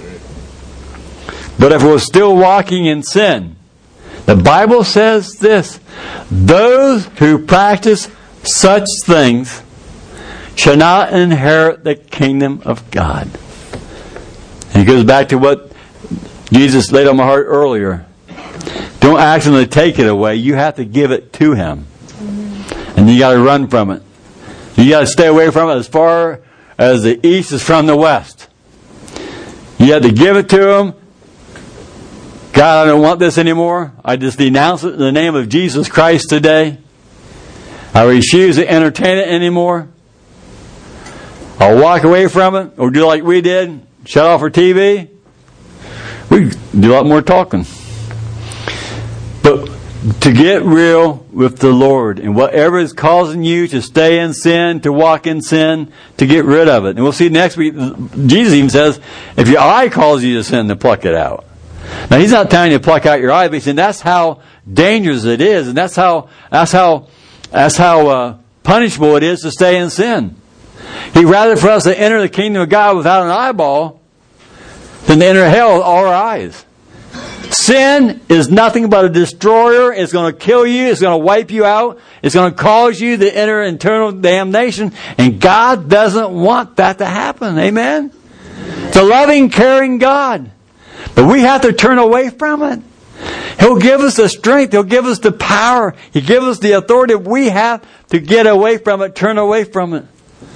A: But if we're still walking in sin, the Bible says this: those who practice such things shall not inherit the kingdom of God. And it goes back to what Jesus laid on my heart earlier. Don't accidentally take it away. You have to give it to Him. And you got to run from it. You got to stay away from it as far as the east is from the west. You have to give it to Him. God, I don't want this anymore. I just denounce it in the name of Jesus Christ today. I refuse to entertain it anymore. I'll walk away from it, or do like we did, shut off our TV. We do a lot more talking. But to get real with the Lord, and whatever is causing you to stay in sin, to walk in sin, to get rid of it. And we'll see next week, Jesus even says, if your eye calls you to sin, to pluck it out. Now He's not telling you to pluck out your eye, but He's saying that's how dangerous it is, and that's how punishable it is to stay in sin. He'd rather for us to enter the kingdom of God without an eyeball than to enter hell with all our eyes. Sin is nothing but a destroyer. It's going to kill you. It's going to wipe you out. It's going to cause you to enter eternal damnation. And God doesn't want that to happen. Amen? It's a loving, caring God. But we have to turn away from it. He'll give us the strength. He'll give us the power. He'll give us the authority. We have to get away from it, turn away from it.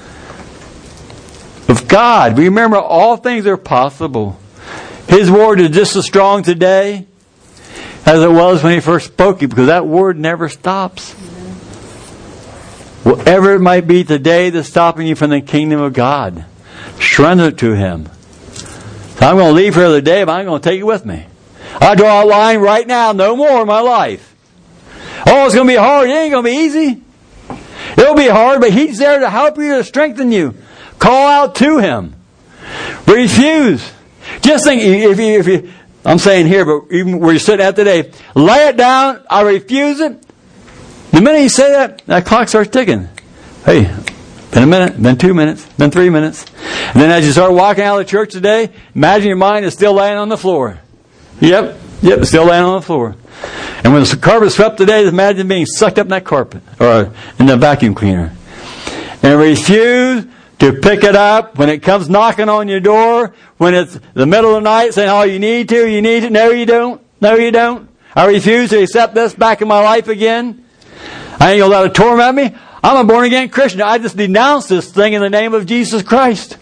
A: With God, remember all things are possible. His word is just as strong today as it was when He first spoke it, because that word never stops. Whatever it might be today that's stopping you from the kingdom of God, Surrender it to Him. So I'm going to leave here today, but I'm going to take it with me. I draw a line right now, no more in my life. Oh, it's going to be hard. It ain't going to be easy. It'll be hard, but He's there to help you, to strengthen you. Call out to Him. Refuse. Just think, if you, I'm saying here, but even where you're sitting at today, lay it down, I refuse it. The minute you say that clock starts ticking. Hey, been a minute, been 2 minutes, been 3 minutes. And then as you start walking out of the church today, imagine your mind is still laying on the floor. Yep, still laying on the floor. And when the carpet swept today, imagine being sucked up in that carpet, or in the vacuum cleaner. And refuse to pick it up when it comes knocking on your door, when it's the middle of the night saying, oh, you need to. No, you don't. No, you don't. I refuse to accept this back in my life again. I ain't going to let it torment me. I'm a born-again Christian. I just denounce this thing in the name of Jesus Christ.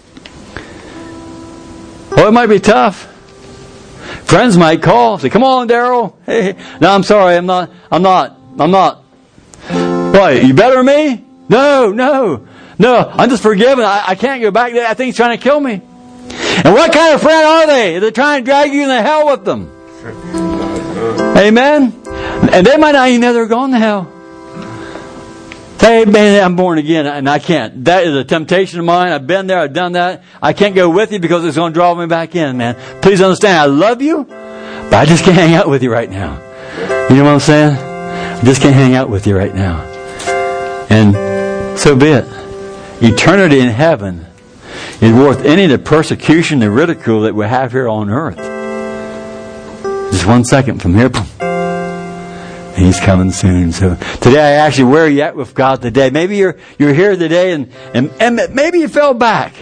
A: Well, it might be tough. Friends might call, say, come on, Daryl. Hey. No, I'm sorry, I'm not. What, you better than me? No, I'm just forgiven. I can't go back there. That thing's trying to kill me. And what kind of friend are they? They're trying to drag you in the hell with them. Amen? And they might not even know they're going to hell. Say, man, I'm born again, and I can't. That is a temptation of mine. I've been there. I've done that. I can't go with you because it's going to draw me back in, man. Please understand, I love you, but I just can't hang out with you right now. You know what I'm saying? I just can't hang out with you right now. And so be it. Eternity in heaven is worth any of the persecution, the ridicule that we have here on earth. Just 1 second from here. And He's coming soon. So today I ask you, where are you at with God today? Maybe you're here today and maybe you fell back.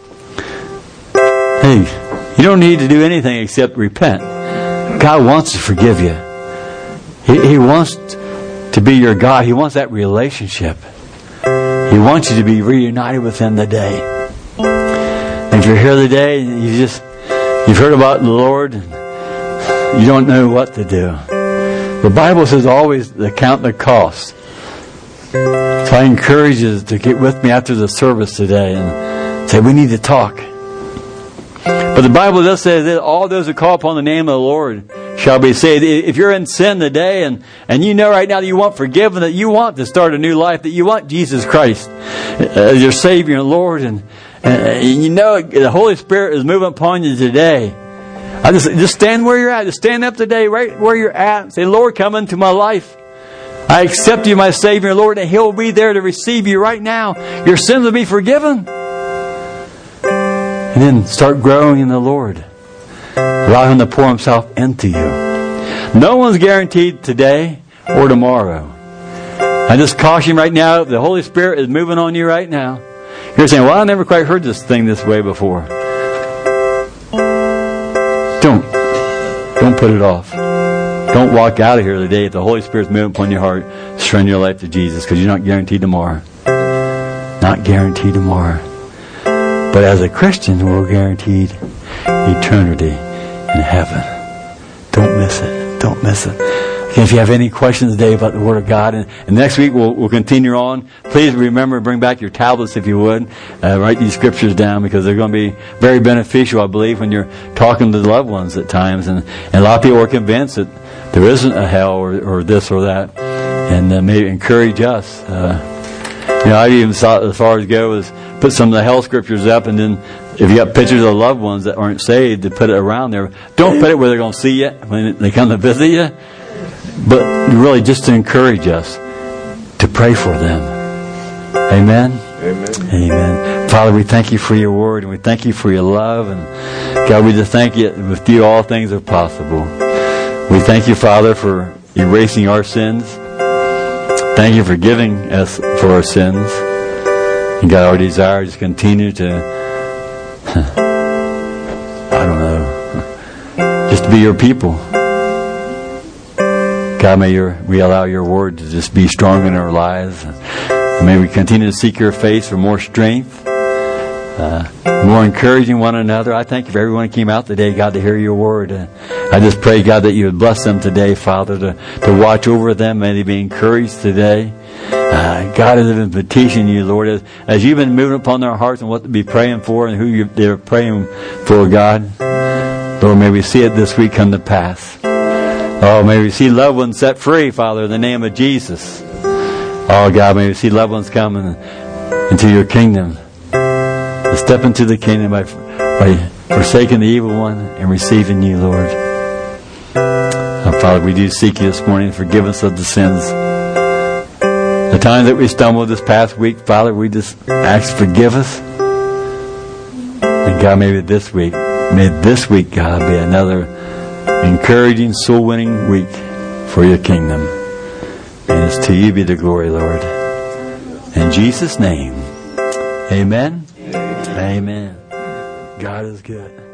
A: Hey, you don't need to do anything except repent. God wants to forgive you. He wants to be your God. He wants that relationship. He wants you to be reunited with Him today. And if you're here today and you've heard about the Lord and you don't know what to do, the Bible says always to count the cost. So I encourage you to get with me after the service today and say, we need to talk. But the Bible does say that all those who call upon the name of the Lord shall be saved. If you're in sin today and you know right now that you want forgiven, that you want to start a new life, that you want Jesus Christ as your Savior and Lord, and you know the Holy Spirit is moving upon you today, I just stand where you're at. Just stand up today right where you're at. Say, Lord, come into my life. I accept you, my Savior, Lord, and He'll be there to receive you right now. Your sins will be forgiven. And then start growing in the Lord. Allow Him to pour Himself into you. No one's guaranteed today or tomorrow. I just caution right now, the Holy Spirit is moving on you right now. You're saying, well, I never quite heard this thing this way before. Don't put it off. Don't walk out of here today if the Holy Spirit's moving upon your heart. Surrender your life to Jesus, because you're not guaranteed tomorrow. Not guaranteed tomorrow. But as a Christian, we're guaranteed eternity in heaven. Don't miss it. Don't miss it. Again, if you have any questions today about the Word of God, and next week we'll continue on, please remember to bring back your tablets if you would. Write these scriptures down, because they're going to be very beneficial, I believe, when you're talking to loved ones at times. And a lot of people are convinced that there isn't a hell or this or that. And maybe encourage us. I even thought as far as go as put some of the hell scriptures up, and then if you got pictures of loved ones that aren't saved, to put it around there. Don't put it where they're going to see you when they come to visit you, but really just to encourage us to pray for them. Amen?
C: Amen.
A: Amen. Father, we thank you for your word, and we thank you for your love, and God, we just thank you. With you all things are possible. We thank you, Father, for erasing our sins. Thank you for giving us for our sins. And God, our desire is to continue to, just to be your people. God, may we allow your word to just be strong in our lives. And may we continue to seek your face for more strength, more encouraging one another. I thank you for everyone who came out today, God, to hear your word. I just pray, God, that you would bless them today, Father, to watch over them. May they be encouraged today. God has been petitioning you, Lord, as you've been moving upon their hearts and what to be praying for and who they're praying for, God. Lord, may we see it this week come to pass. Oh, may we see loved ones set free, Father, in the name of Jesus. Oh, God, may we see loved ones come into your kingdom. To step into the kingdom by forsaking the evil one and receiving you, Lord. Oh, Father, we do seek you this morning. Forgive us of the sins. The times that we stumbled this past week, Father, we just ask forgive us. And God, may this week, God, be another encouraging, soul-winning week for your kingdom. And it's to you be the glory, Lord. In Jesus' name, amen. Amen. God is good.